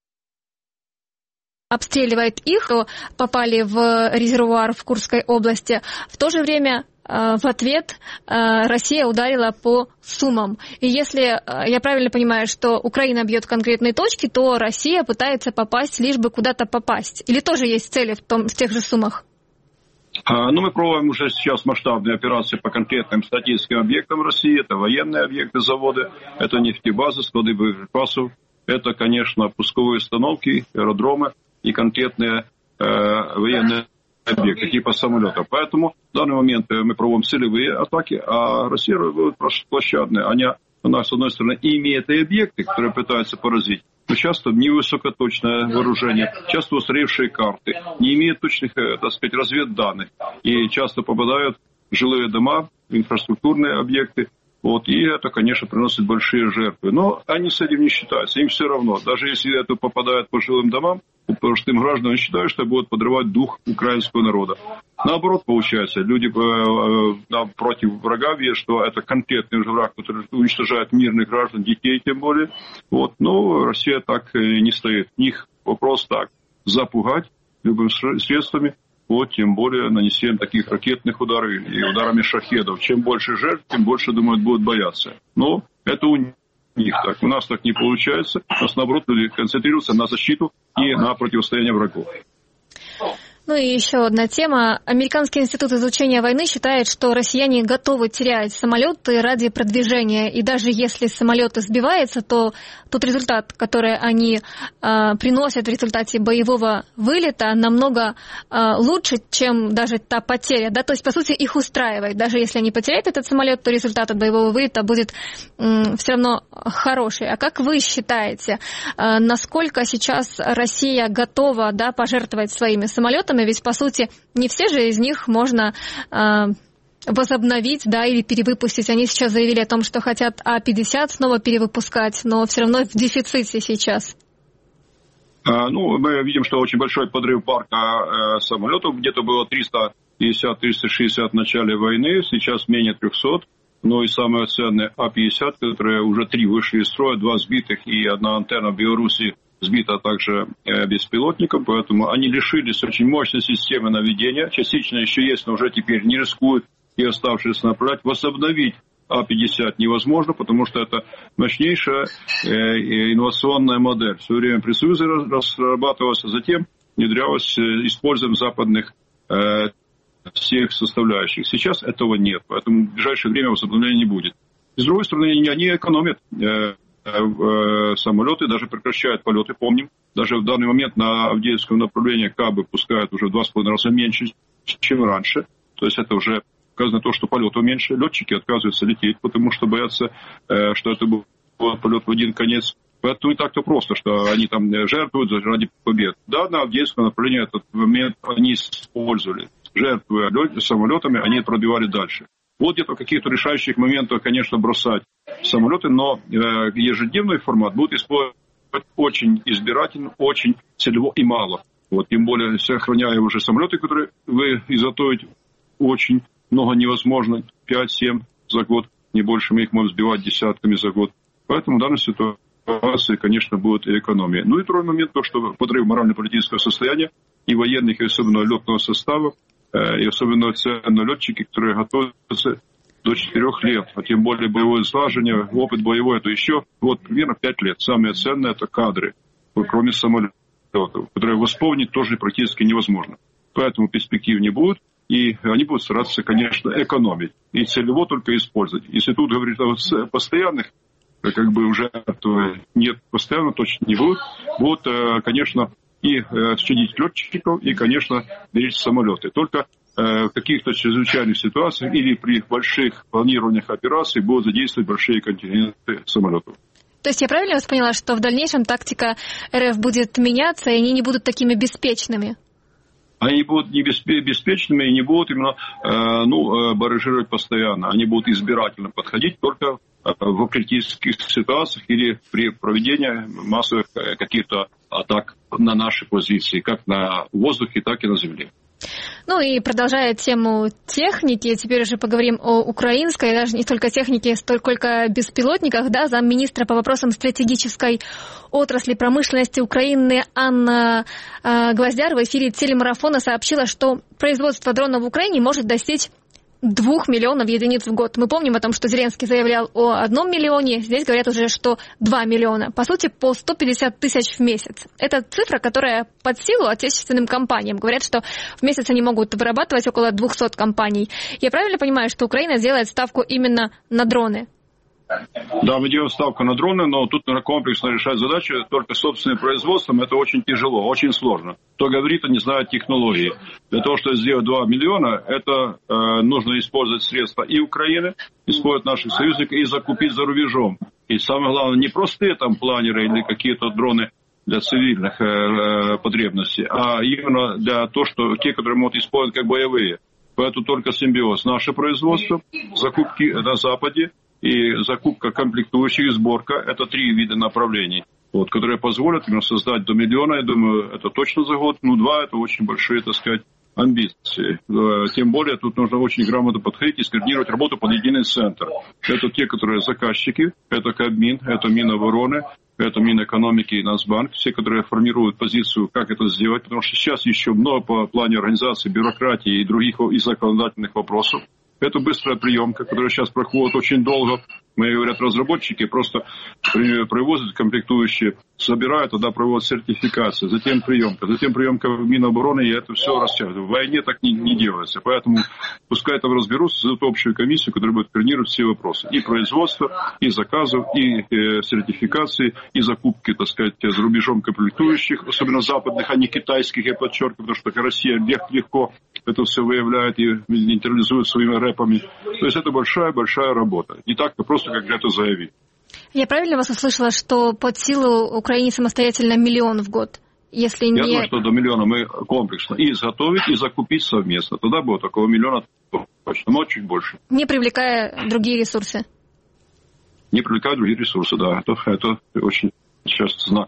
обстреливает их, кто попали в резервуар в Курской области. В то же время э, в ответ э, Россия ударила по Сумам. И если э, я правильно понимаю, что Украина бьет конкретные точки, то Россия пытается попасть, лишь бы куда-то попасть. Или тоже есть цели в, том, в тех же Сумах? Ну, мы проводим уже сейчас масштабные операции по конкретным стратегическим объектам России. Это военные объекты, заводы, это нефтебазы, склады боеприпасов. Это, конечно, пусковые установки, аэродромы и конкретные э, военные объекты типа самолетов. Поэтому в данный момент мы проводим целевые атаки, а Россия будет площадная. Они, она, с одной стороны, имеет и объекты, которые пытаются поразить, но часто невысокоточное вооружение, часто устаревшие карты, не имеют точных, так сказать, разведданных. И часто попадают в жилые дома, инфраструктурные объекты. Вот, и это, конечно, приносит большие жертвы. Но они с этим не считаются, им все равно. Даже если это попадает по жилым домам, простым гражданам считают, что будут подрывать дух украинского народа. Наоборот, получается, люди э, против врага видят, что это конкретный уже враг, который уничтожает мирных граждан, детей тем более. Вот, но Россия так не стоит. У них вопрос так, запугать любыми средствами. Вот, тем более нанесением таких ракетных ударов и ударами шахедов. Чем больше жертв, тем больше, думают, будут бояться. Но это у них так. У нас так не получается. У нас, наоборот, люди концентрируются на защиту и на противостояние врагов. Ну и еще одна тема. Американский институт изучения войны считает, что россияне готовы терять самолеты ради продвижения. И даже если самолет сбивается, то тот результат, который они э, приносят в результате боевого вылета, намного э, лучше, чем даже та потеря. Да? То есть, по сути, их устраивает. Даже если они потеряют этот самолет, то результат от боевого вылета будет э, все равно хороший. А как вы считаете, э, насколько сейчас Россия готова, да, пожертвовать своими самолетами? Ведь, по сути, не все же из них можно э, возобновить, да, или перевыпустить. Они сейчас заявили о том, что хотят А пятьдесят снова перевыпускать, но все равно в дефиците сейчас. А, ну, мы видим, что очень большой подрыв парка э, самолетов. Где-то было триста пятьдесят - триста шестьдесят в начале войны, сейчас менее трехсот. но и самое ценное А пятьдесят, которые уже три вышли из строя, два сбитых и одна антенна в Беларуси сбита также беспилотником, поэтому они лишились очень мощной системы наведения, частично еще есть, но уже теперь не рискуют и оставшиеся направлять. Восстановить А пятьдесят невозможно, потому что это мощнейшая э, инновационная модель. В свое время при Союзе разрабатывалась, а затем внедрялась э, использованием западных э, всех составляющих. Сейчас этого нет, поэтому в ближайшее время возобновления не будет. И с другой стороны, они экономят э, э, э, самолеты, даже прекращают полеты. Помним, даже в данный момент на Авдеевском направлении кабы пускают уже в два с половиной раза меньше, чем раньше. То есть это уже указано то, что полетов меньше, летчики отказываются лететь, потому что боятся, э, что это будет полет в один конец. Поэтому не так-то просто, что они там жертвуют ради побед. Да, на Авдеевском направлении этот момент они использовали. Жертвуя самолетами, они пробивали дальше. Вот где-то в каких-то решающих моментах, конечно, бросать самолеты, но э, ежедневный формат будет использовать очень избирательно, очень целево и мало. Вот, тем более, сохраняя уже самолеты, которые вы изготовите, очень много невозможно, пять-семь за год, не больше, мы их можем сбивать десятками за год. Поэтому в данной ситуации, конечно, будет и экономия. Ну и второй момент, то, что подрыв морально-политического состояния и военных, и особенно летного состава, и особенно ценные летчики, которые готовятся до четырех лет, а тем более боевое слаживание, опыт боевой, это еще вот примерно пять лет. Самое ценное это кадры, кроме самолетов, которые восполнить тоже практически невозможно. Поэтому перспектив не будет. И они будут стараться, конечно, экономить. И целево только использовать. Если тут говорить о постоянных, как бы уже то нет, постоянно точно не будет. Будут, конечно, и щадить летчиков, и, конечно, беречь самолеты. Только в каких-то чрезвычайных ситуациях или при больших планированиях операций будут задействовать большие контингенты самолетов. То есть я правильно вас поняла, что в дальнейшем тактика РФ будет меняться, и они не будут такими беспечными? Они будут не беспечными и не будут именно э, ну, баражировать постоянно. Они будут избирательно подходить только в критических ситуациях или при проведении массовых каких-то атак на наши позиции, как на воздухе, так и на земле. Ну и продолжая тему техники, теперь уже поговорим о украинской, даже не столько технике, столько беспилотниках. Да, замминистра по вопросам стратегической отрасли промышленности Украины Анна э, Гвоздяр в эфире телемарафона сообщила, что производство дронов в Украине может достичь двух миллионов единиц в год. Мы помним о том, что Зеленский заявлял о одном миллионе, здесь говорят уже, что два миллиона. По сути, по сто пятьдесят тысяч в месяц. Это цифра, которая под силу отечественным компаниям. Говорят, что в месяц они могут вырабатывать около двухсот компаний. Я правильно понимаю, что Украина сделает ставку именно на дроны? Да, мы делаем ставку на дроны, но тут нужно комплексно решать задачи только собственным производством. Это очень тяжело, очень сложно. Кто говорит, а не знает технологии. Для того, чтобы сделать два миллиона, это э, нужно использовать средства и Украины, использовать наших союзников и закупить за рубежом. И самое главное, не простые там планеры или какие-то дроны для цивильных э, потребностей, а именно для того, что те, которые могут использовать как боевые. Поэтому только симбиоз. Наше производство, закупки на Западе, и закупка комплектующих и сборка – это три вида направлений, вот, которые позволят именно создать до миллиона. Я думаю, это точно за год. Ну, два – это очень большие, так сказать, амбиции. Тем более, тут нужно очень грамотно подходить и скоординировать работу под единый центр. Это те, которые заказчики, это Кабмин, это Минобороны, это Минэкономики и Нацбанк, все, которые формируют позицию, как это сделать, потому что сейчас еще много по плане организации, бюрократии и других и законодательных вопросов. Это быстрая приемка, которая сейчас проходит очень долго. Мои, говорят, разработчики просто привозят комплектующие, собирают, тогда проводят сертификацию, затем приемка, затем приемка в Минобороны, и это все растягивается. В войне так не, не делается. Поэтому пускай там разберутся, создадут общую комиссию, которая будет координировать все вопросы. И производство, и заказов, и э, сертификации, и закупки, так сказать, за рубежом комплектующих, особенно западных, а не китайских, я подчеркиваю, потому что Россия легко это все выявляет и интернализует своими рэпами. То есть это большая-большая работа. Не так просто, как это заявить. Я правильно вас услышала, что под силу Украине самостоятельно миллион в год? Если Я не... думаю, что до миллиона мы комплексно и изготовить, и закупить совместно. Тогда будет около миллиона точно, но чуть больше. Не привлекая другие ресурсы? Не привлекая другие ресурсы, да. Это, это очень сейчас знаково.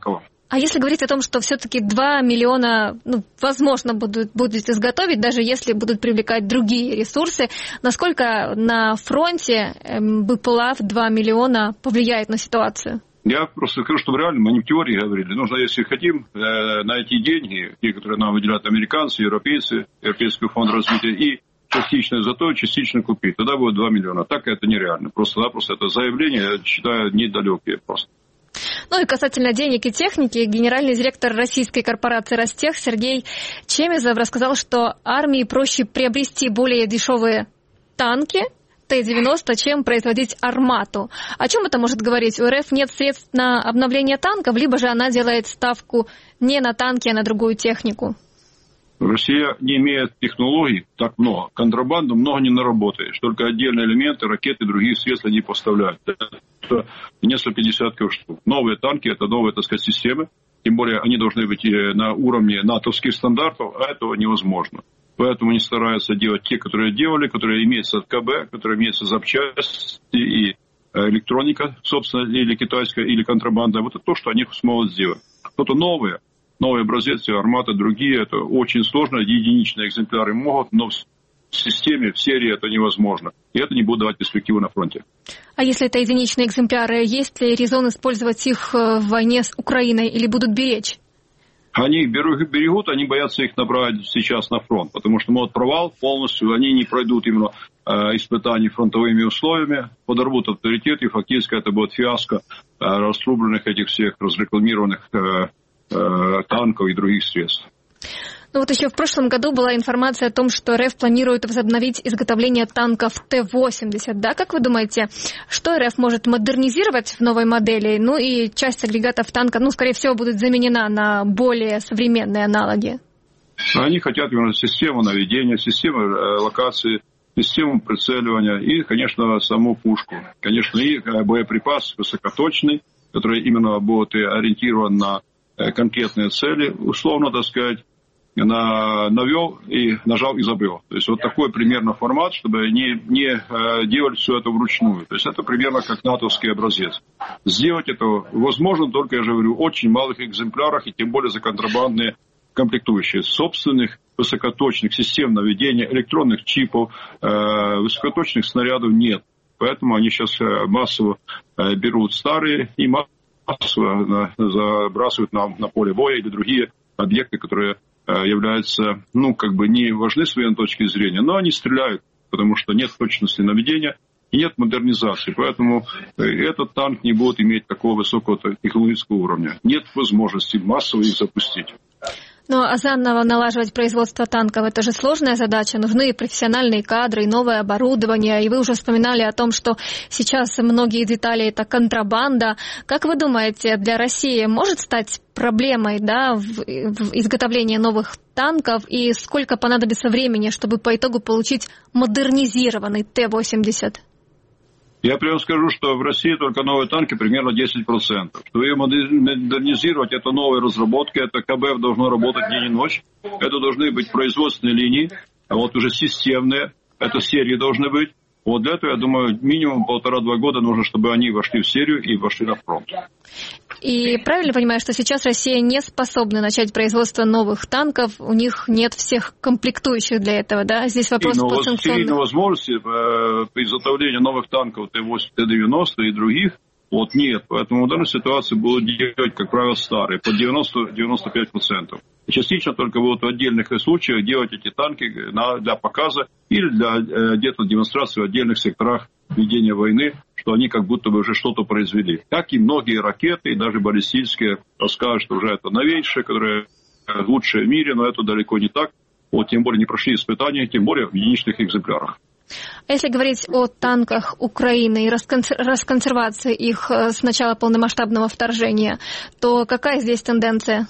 А если говорить о том, что все-таки два миллиона, ну, возможно, будут, будут изготовить, даже если будут привлекать другие ресурсы, насколько на фронте БПЛА в два миллиона повлияет на ситуацию? Я просто скажу, что реально мы не в теории говорили. Нужно, если хотим, э, найти деньги, те, которые нам выделяют американцы, европейцы, Европейский фонд развития, и частично зато, частично купить. Тогда будет два миллиона. Так это нереально. Просто-напросто это заявление, я считаю, недалекие просто. Ну и касательно денег и техники, генеральный директор российской корпорации «Ростех» Сергей Чемезов рассказал, что армии проще приобрести более дешевые танки Т девяносто, чем производить «Армату». О чем это может говорить? У РФ нет средств на обновление танков, либо же она делает ставку не на танки, а на другую технику? Россия не имеет технологий так много. Контрабанду много не наработаешь. Только отдельные элементы, ракеты, другие средства не поставляют. Это несколько десятков штук. Новые танки – это новые, так сказать, системы. Тем более они должны быть на уровне натовских стандартов, а этого невозможно. Поэтому они стараются делать те, которые делали, которые имеются от КБ, которые имеются запчасти и электроника, собственно, или китайская, или контрабанда. Вот это то, что они смогут сделать. Что-то новое. Новые образцы, «Армата», другие, это очень сложно, единичные экземпляры могут, но в системе, в серии это невозможно. И это не будет давать перспективу на фронте. А если это единичные экземпляры, есть ли резон использовать их в войне с Украиной или будут беречь? Они их берегут, они боятся их направить сейчас на фронт, потому что может провал полностью, они не пройдут именно э, испытаний фронтовыми условиями, подорвут авторитет, и фактически это будет фиаско э, раструбленных этих всех разрекламированных э, танков и других средств. Ну вот еще в прошлом году была информация о том, что РФ планирует возобновить изготовление танков Т восемьдесят. Да, как вы думаете, что РФ может модернизировать в новой модели? Ну и часть агрегатов танка, ну, скорее всего, будет заменена на более современные аналоги. Они хотят именно систему наведения, систему локации, систему прицеливания и, конечно, саму пушку. Конечно, и боеприпас высокоточный, который именно будет ориентирован на конкретные цели, условно, так сказать, на, навел и нажал и забыл. То есть вот такой примерно формат, чтобы не, не э, делать все это вручную. То есть это примерно как натовский образец. Сделать это возможно только, я же говорю, в очень малых экземплярах и тем более за контрабандные комплектующие. Собственных высокоточных систем наведения, электронных чипов, э, высокоточных снарядов нет. Поэтому они сейчас массово э, берут старые и массово забрасывают на, на поле боя или другие объекты, которые э, являются, ну, как бы не важны с военной точки зрения, но они стреляют, потому что нет точности наведения и нет модернизации. Поэтому этот танк не будет иметь такого высокого технологического уровня. Нет возможности массово их запустить. Но а заново налаживать производство танков – это же сложная задача. Нужны и профессиональные кадры, и новое оборудование. И вы уже вспоминали о том, что сейчас многие детали – это контрабанда. Как вы думаете, для России может стать проблемой, да, в, в изготовлении новых танков? И сколько понадобится времени, чтобы по итогу получить модернизированный Т восемьдесят? Я прямо скажу, что в России только новые танки примерно десять процентов. Чтобы ее модернизировать, это новые разработки, это КБ должно работать день и ночь. Это должны быть производственные линии, а вот уже системные, это серии должны быть. Вот для этого, я думаю, минимум полтора-два года нужно, чтобы они вошли в серию и вошли на фронт. И правильно понимаю, что сейчас Россия не способна начать производство новых танков, у них нет всех комплектующих для этого, да? Здесь вопрос и, по санкционным... возможности э, при изготовлении новых танков Т восемьдесят, Т девяносто и других, вот нет. Поэтому в данной ситуации будут делать, как правило, старые, под девяносто - девяносто пять процентов. Частично только вот в отдельных случаях делать эти танки на, для показа или для э, где-то демонстрации в отдельных секторах ведения войны, что они как будто бы уже что-то произвели. Как и многие ракеты, и даже баллистические, расскажут, что уже это новейшие, которые лучшие в мире, но это далеко не так. Вот, тем более не прошли испытания, тем более в единичных экземплярах. А если говорить о танках Украины и расконсервации их с начала полномасштабного вторжения, то какая здесь тенденция?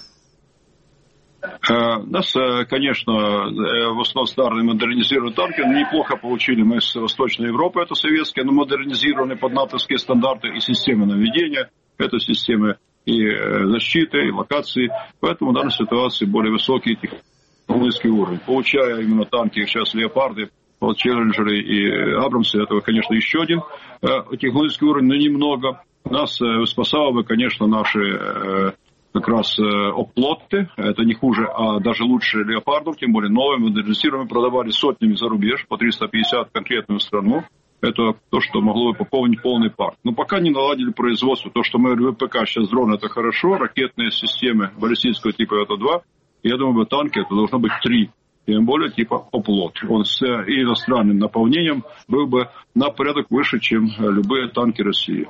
У нас, конечно, в основном старые модернизированные танки неплохо получили мы с Восточной Европы, это советские, но модернизированные под натовские стандарты и системы наведения, это системы и защиты, и локации. Поэтому в данной ситуации более высокий технологический уровень. Получая именно танки, сейчас Леопарды, вот Челленджеры и Абрамсы, это, конечно, еще один технологический уровень, но немного. Нас спасало бы, конечно, наши как раз оплоты. Это не хуже, а даже лучше леопардов, тем более новые, модернизированные, продавали сотнями за рубеж, по триста пятьдесят в конкретную страну. Это то, что могло бы пополнить полный парк. Но пока не наладили производство. То, что мы говорим, ВПК сейчас дрон, это хорошо. Ракетные системы баллистического типа это два. Я думаю, танки это должно быть три. Тем более типа оплот. Он с иностранным наполнением был бы на порядок выше, чем любые танки России.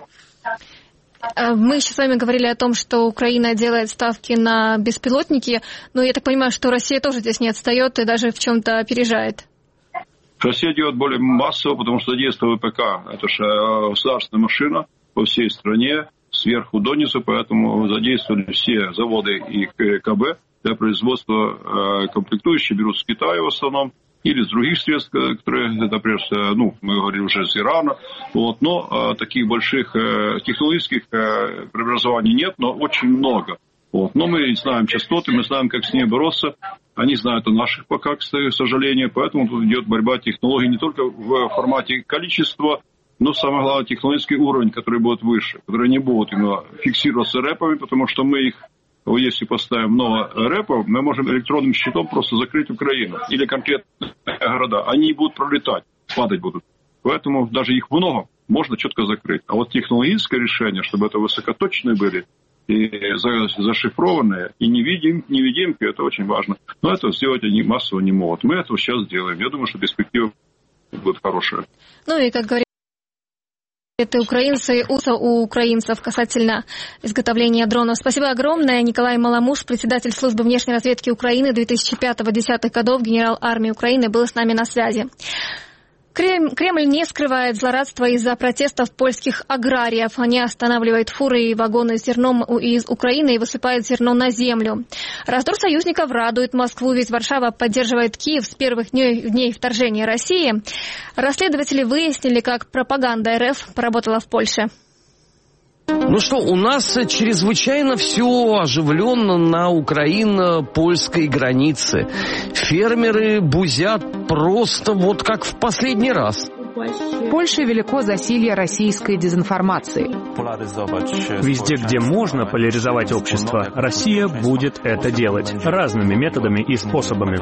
Мы еще с вами говорили о том, что Украина делает ставки на беспилотники. Но я так понимаю, что Россия тоже здесь не отстает и даже в чем-то опережает. Россия делает более массово, потому что задействует ВПК. Это же государственная машина по всей стране, сверху донизу, поэтому задействовали все заводы и КБ для производства комплектующих, берут с Китая в основном, или с других средств, которые, например, ну, мы говорили уже с Ирана. Вот, но таких больших технологических преобразований нет, но очень много. Вот. Но мы знаем частоты, мы знаем, как с ней бороться. Они знают о наших пока, к сожалению. Поэтому тут идет борьба технологий не только в формате количества, но самое главное технологический уровень, который будет выше, которые не будут именно фиксироваться рэпами, потому что мы их, если поставим много рэпов, мы можем электронным щитом просто закрыть Украину или конкретные города. Они не будут пролетать, падать будут. Поэтому даже их много, можно четко закрыть. А вот технологическое решение, чтобы это высокоточные были, и зашифрованные, и невидим, невидимки, это очень важно. Но это сделать они массово не могут. Мы это сейчас делаем. Я думаю, что перспектива будет хорошая. Ну и, как говорят украинцы, у украинцев касательно изготовления дронов. Спасибо огромное. Николай Маламуш, председатель службы внешней разведки Украины две тысячи пятого — две тысячи десятых годов, генерал армии Украины, был с нами на связи. Кремль не скрывает злорадства из-за протестов польских аграриев. Они останавливают фуры и вагоны с зерном из Украины и высыпают зерно на землю. Раздор союзников радует Москву, ведь Варшава поддерживает Киев с первых дней, дней вторжения России. Расследователи выяснили, как пропаганда РФ поработала в Польше. Ну что, у нас чрезвычайно все оживленно на украино-польской границе. Фермеры бузят просто вот как в последний раз. В Польше велико засилье российской дезинформации. Везде, где можно поляризовать общество, Россия будет это делать разными методами и способами.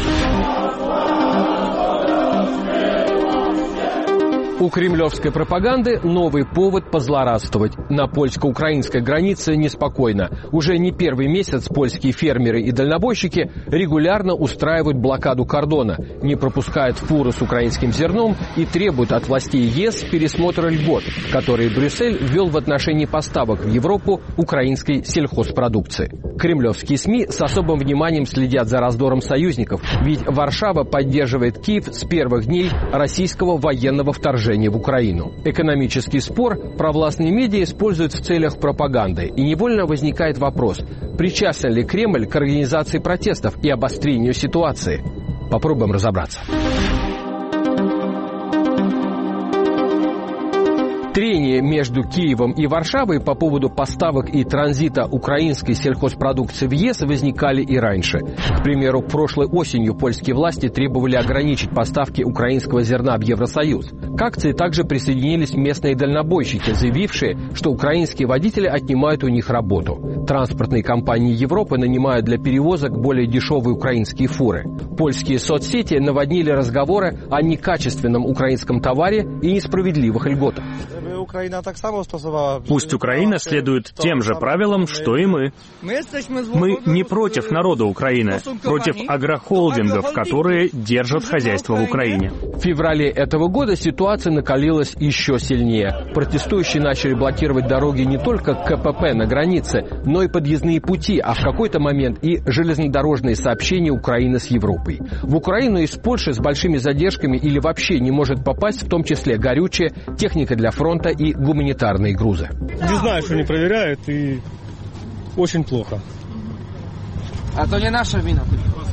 У кремлевской пропаганды новый повод позлорадствовать. На польско-украинской границе неспокойно. Уже не первый месяц польские фермеры и дальнобойщики регулярно устраивают блокаду кордона, не пропускают фуры с украинским зерном и требуют от властей ЕС пересмотра льгот, которые Брюссель ввел в отношении поставок в Европу украинской сельхозпродукции. Кремлевские СМИ с особым вниманием следят за раздором союзников, ведь Варшава поддерживает Киев с первых дней российского военного вторжения в Украину. Экономический спор провластные медиа используют в целях пропаганды, и невольно возникает вопрос, причастен ли Кремль к организации протестов и обострению ситуации. Попробуем разобраться. Трения между Киевом и Варшавой по поводу поставок и транзита украинской сельхозпродукции в ЕС возникали и раньше. К примеру, прошлой осенью польские власти требовали ограничить поставки украинского зерна в Евросоюз. К акции также присоединились местные дальнобойщики, заявившие, что украинские водители отнимают у них работу. Транспортные компании Европы нанимают для перевозок более дешевые украинские фуры. Польские соцсети наводнили разговоры о некачественном украинском товаре и несправедливых льготах. Пусть Украина следует тем же правилам, что и мы. Мы не против народа Украины, против агрохолдингов, которые держат хозяйство в Украине. В феврале этого года ситуация накалилась еще сильнее. Протестующие начали блокировать дороги не только к КПП на границе, но и подъездные пути, а в какой-то момент и железнодорожные сообщения Украины с Европой. В Украину из Польши с большими задержками или вообще не может попасть в том числе горючее, техника для фронта и гуманитарные грузы. Не знаю, что не проверяют, и очень плохо. А то не наша вина.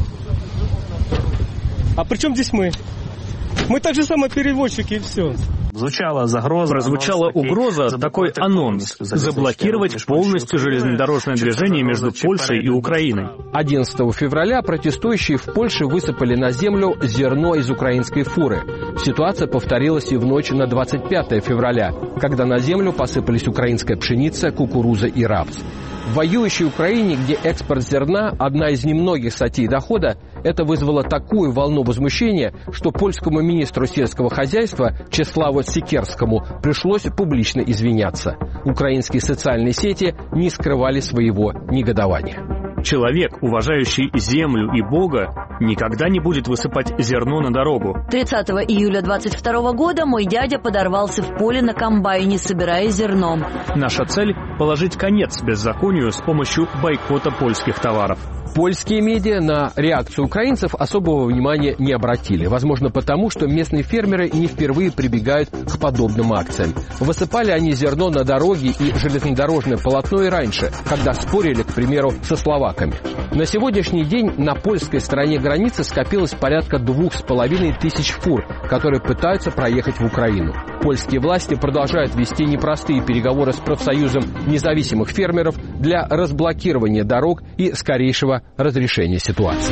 А при чем здесь мы? Мы так же самые перевозчики, и все. Звучала загроза, прозвучала угроза, такой анонс – заблокировать полностью железнодорожное движение между Польшей и Украиной. одиннадцатого февраля протестующие в Польше высыпали на землю зерно из украинской фуры. Ситуация повторилась и в ночь на двадцать пятое февраля, когда на землю посыпались украинская пшеница, кукуруза и рапс. В воюющей Украине, где экспорт зерна – одна из немногих статей дохода, это вызвало такую волну возмущения, что польскому министру сельского хозяйства Чеславу Сикерскому пришлось публично извиняться. Украинские социальные сети не скрывали своего негодования. Человек, уважающий землю и Бога, никогда не будет высыпать зерно на дорогу. тридцатого июля двадцать второго года мой дядя подорвался в поле на комбайне, собирая зерно. Наша цель – положить конец беззаконию с помощью бойкота польских товаров. Польские медиа на реакцию украинцев особого внимания не обратили. Возможно, потому, что местные фермеры не впервые прибегают к подобным акциям. Высыпали они зерно на дороги и железнодорожное полотно и раньше, когда спорили, к примеру, со словаками. На сегодняшний день на польской стороне границы скопилось порядка двух с половиной тысяч фур, которые пытаются проехать в Украину. Польские власти продолжают вести непростые переговоры с профсоюзом независимых фермеров для разблокирования дорог и скорейшего разрешения ситуации.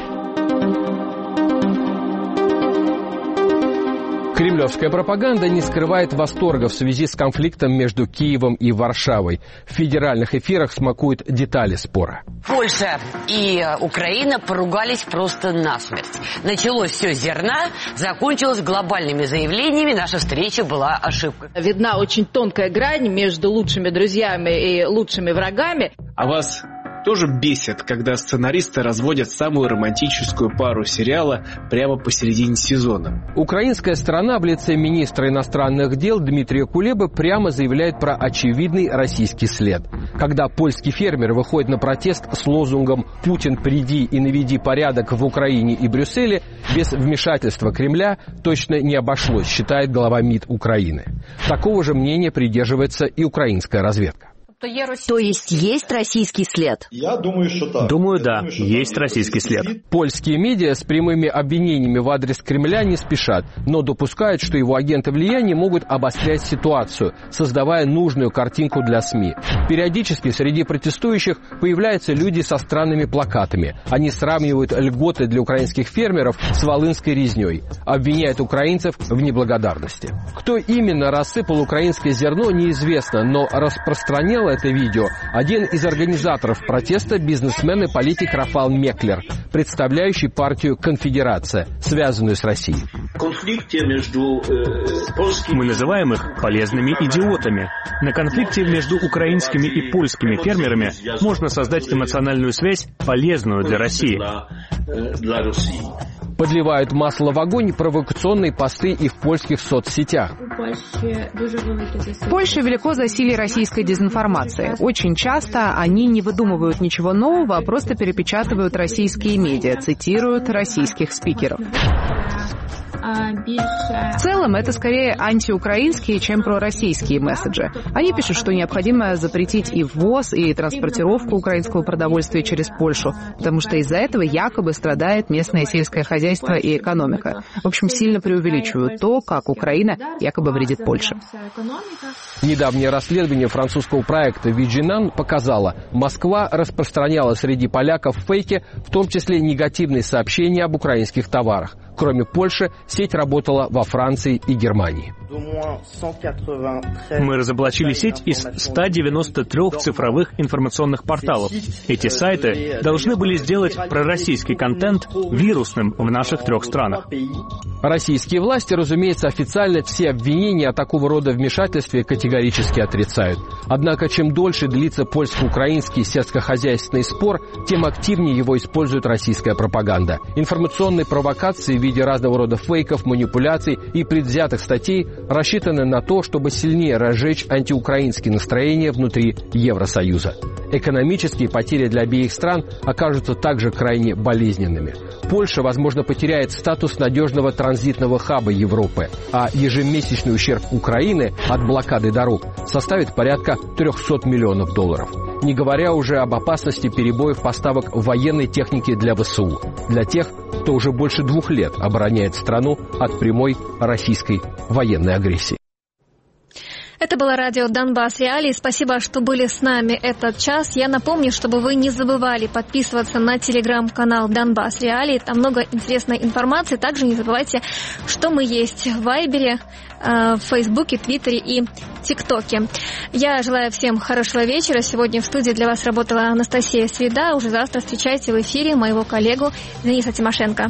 Кремлевская пропаганда не скрывает восторга в связи с конфликтом между Киевом и Варшавой. В федеральных эфирах смакуют детали спора. Польша и Украина поругались просто насмерть. Началось все с зерна, закончилось глобальными заявлениями. Наша встреча была ошибкой. Видна очень тонкая грань между лучшими друзьями и лучшими врагами. А вас тоже бесит, когда сценаристы разводят самую романтическую пару сериала прямо посередине сезона? Украинская сторона в лице министра иностранных дел Дмитрия Кулебы прямо заявляет про очевидный российский след. Когда польский фермер выходит на протест с лозунгом «Путин, приди и наведи порядок в Украине и Брюсселе», без вмешательства Кремля точно не обошлось, считает глава МИД Украины. Такого же мнения придерживается и украинская разведка. То есть есть российский след? Я думаю, что так. Думаю, да, есть российский след. Польские медиа с прямыми обвинениями в адрес Кремля не спешат, но допускают, что его агенты влияния могут обострять ситуацию, создавая нужную картинку для СМИ. Периодически среди протестующих появляются люди со странными плакатами. Они сравнивают льготы для украинских фермеров с волынской резней, обвиняют украинцев в неблагодарности. Кто именно рассыпал украинское зерно, неизвестно, но распространял это видео один из организаторов протеста, бизнесмен и политик Рафал Меклер, представляющий партию «Конфедерация», связанную с Россией. Мы называем их полезными идиотами. На конфликте между украинскими и польскими фермерами можно создать эмоциональную связь, полезную для России. Подливают масло в огонь провокационные посты и в польских соцсетях. В Польше велико засилие российской дезинформации. Очень часто они не выдумывают ничего нового, а просто перепечатывают российские медиа, цитируют российских спикеров. В целом, это скорее антиукраинские, чем пророссийские месседжи. Они пишут, что необходимо запретить и ввоз, и транспортировку украинского продовольствия через Польшу, потому что из-за этого якобы страдает местное сельское хозяйство и экономика. В общем, сильно преувеличивают то, как Украина якобы вредит Польше. Недавнее расследование французского проекта «Виджинан» показало, Москва распространяла среди поляков фейки, в том числе негативные сообщения об украинских товарах. Кроме Польши, сеть работала во Франции и Германии. Мы разоблачили сеть из ста девяноста трёх цифровых информационных порталов. Эти сайты должны были сделать пророссийский контент вирусным в наших трех странах. Российские власти, разумеется, официально все обвинения о такого рода вмешательстве категорически отрицают. Однако, чем дольше длится польско-украинский сельскохозяйственный спор, тем активнее его использует российская пропаганда. Информационные провокации в виде разного рода фейков, манипуляций и предвзятых статей рассчитаны на то, чтобы сильнее разжечь антиукраинские настроения внутри Евросоюза. Экономические потери для обеих стран окажутся также крайне болезненными. Польша, возможно, потеряет статус надежного транзитного хаба Европы, а ежемесячный ущерб Украины от блокады дорог составит порядка трехсот миллионов долларов. Не говоря уже об опасности перебоев поставок военной техники для ВСУ, для тех, кто уже больше двух лет обороняет страну от прямой российской военной агрессии. Это было радио «Донбасс Реалии». Спасибо, что были с нами этот час. Я напомню, чтобы вы не забывали подписываться на телеграм-канал «Донбасс Реалии». Там много интересной информации. Также не забывайте, что мы есть в Вайбере, в Фейсбуке, Твиттере и ТикТоке. Я желаю всем хорошего вечера. Сегодня в студии для вас работала Анастасия Среда. Уже завтра встречайте в эфире моего коллегу Дениса Тимошенко.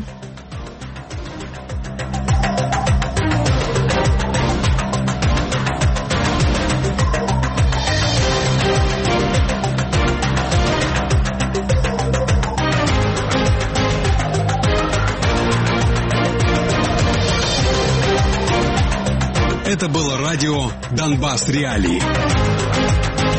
Это было радио «Донбасс Реалии».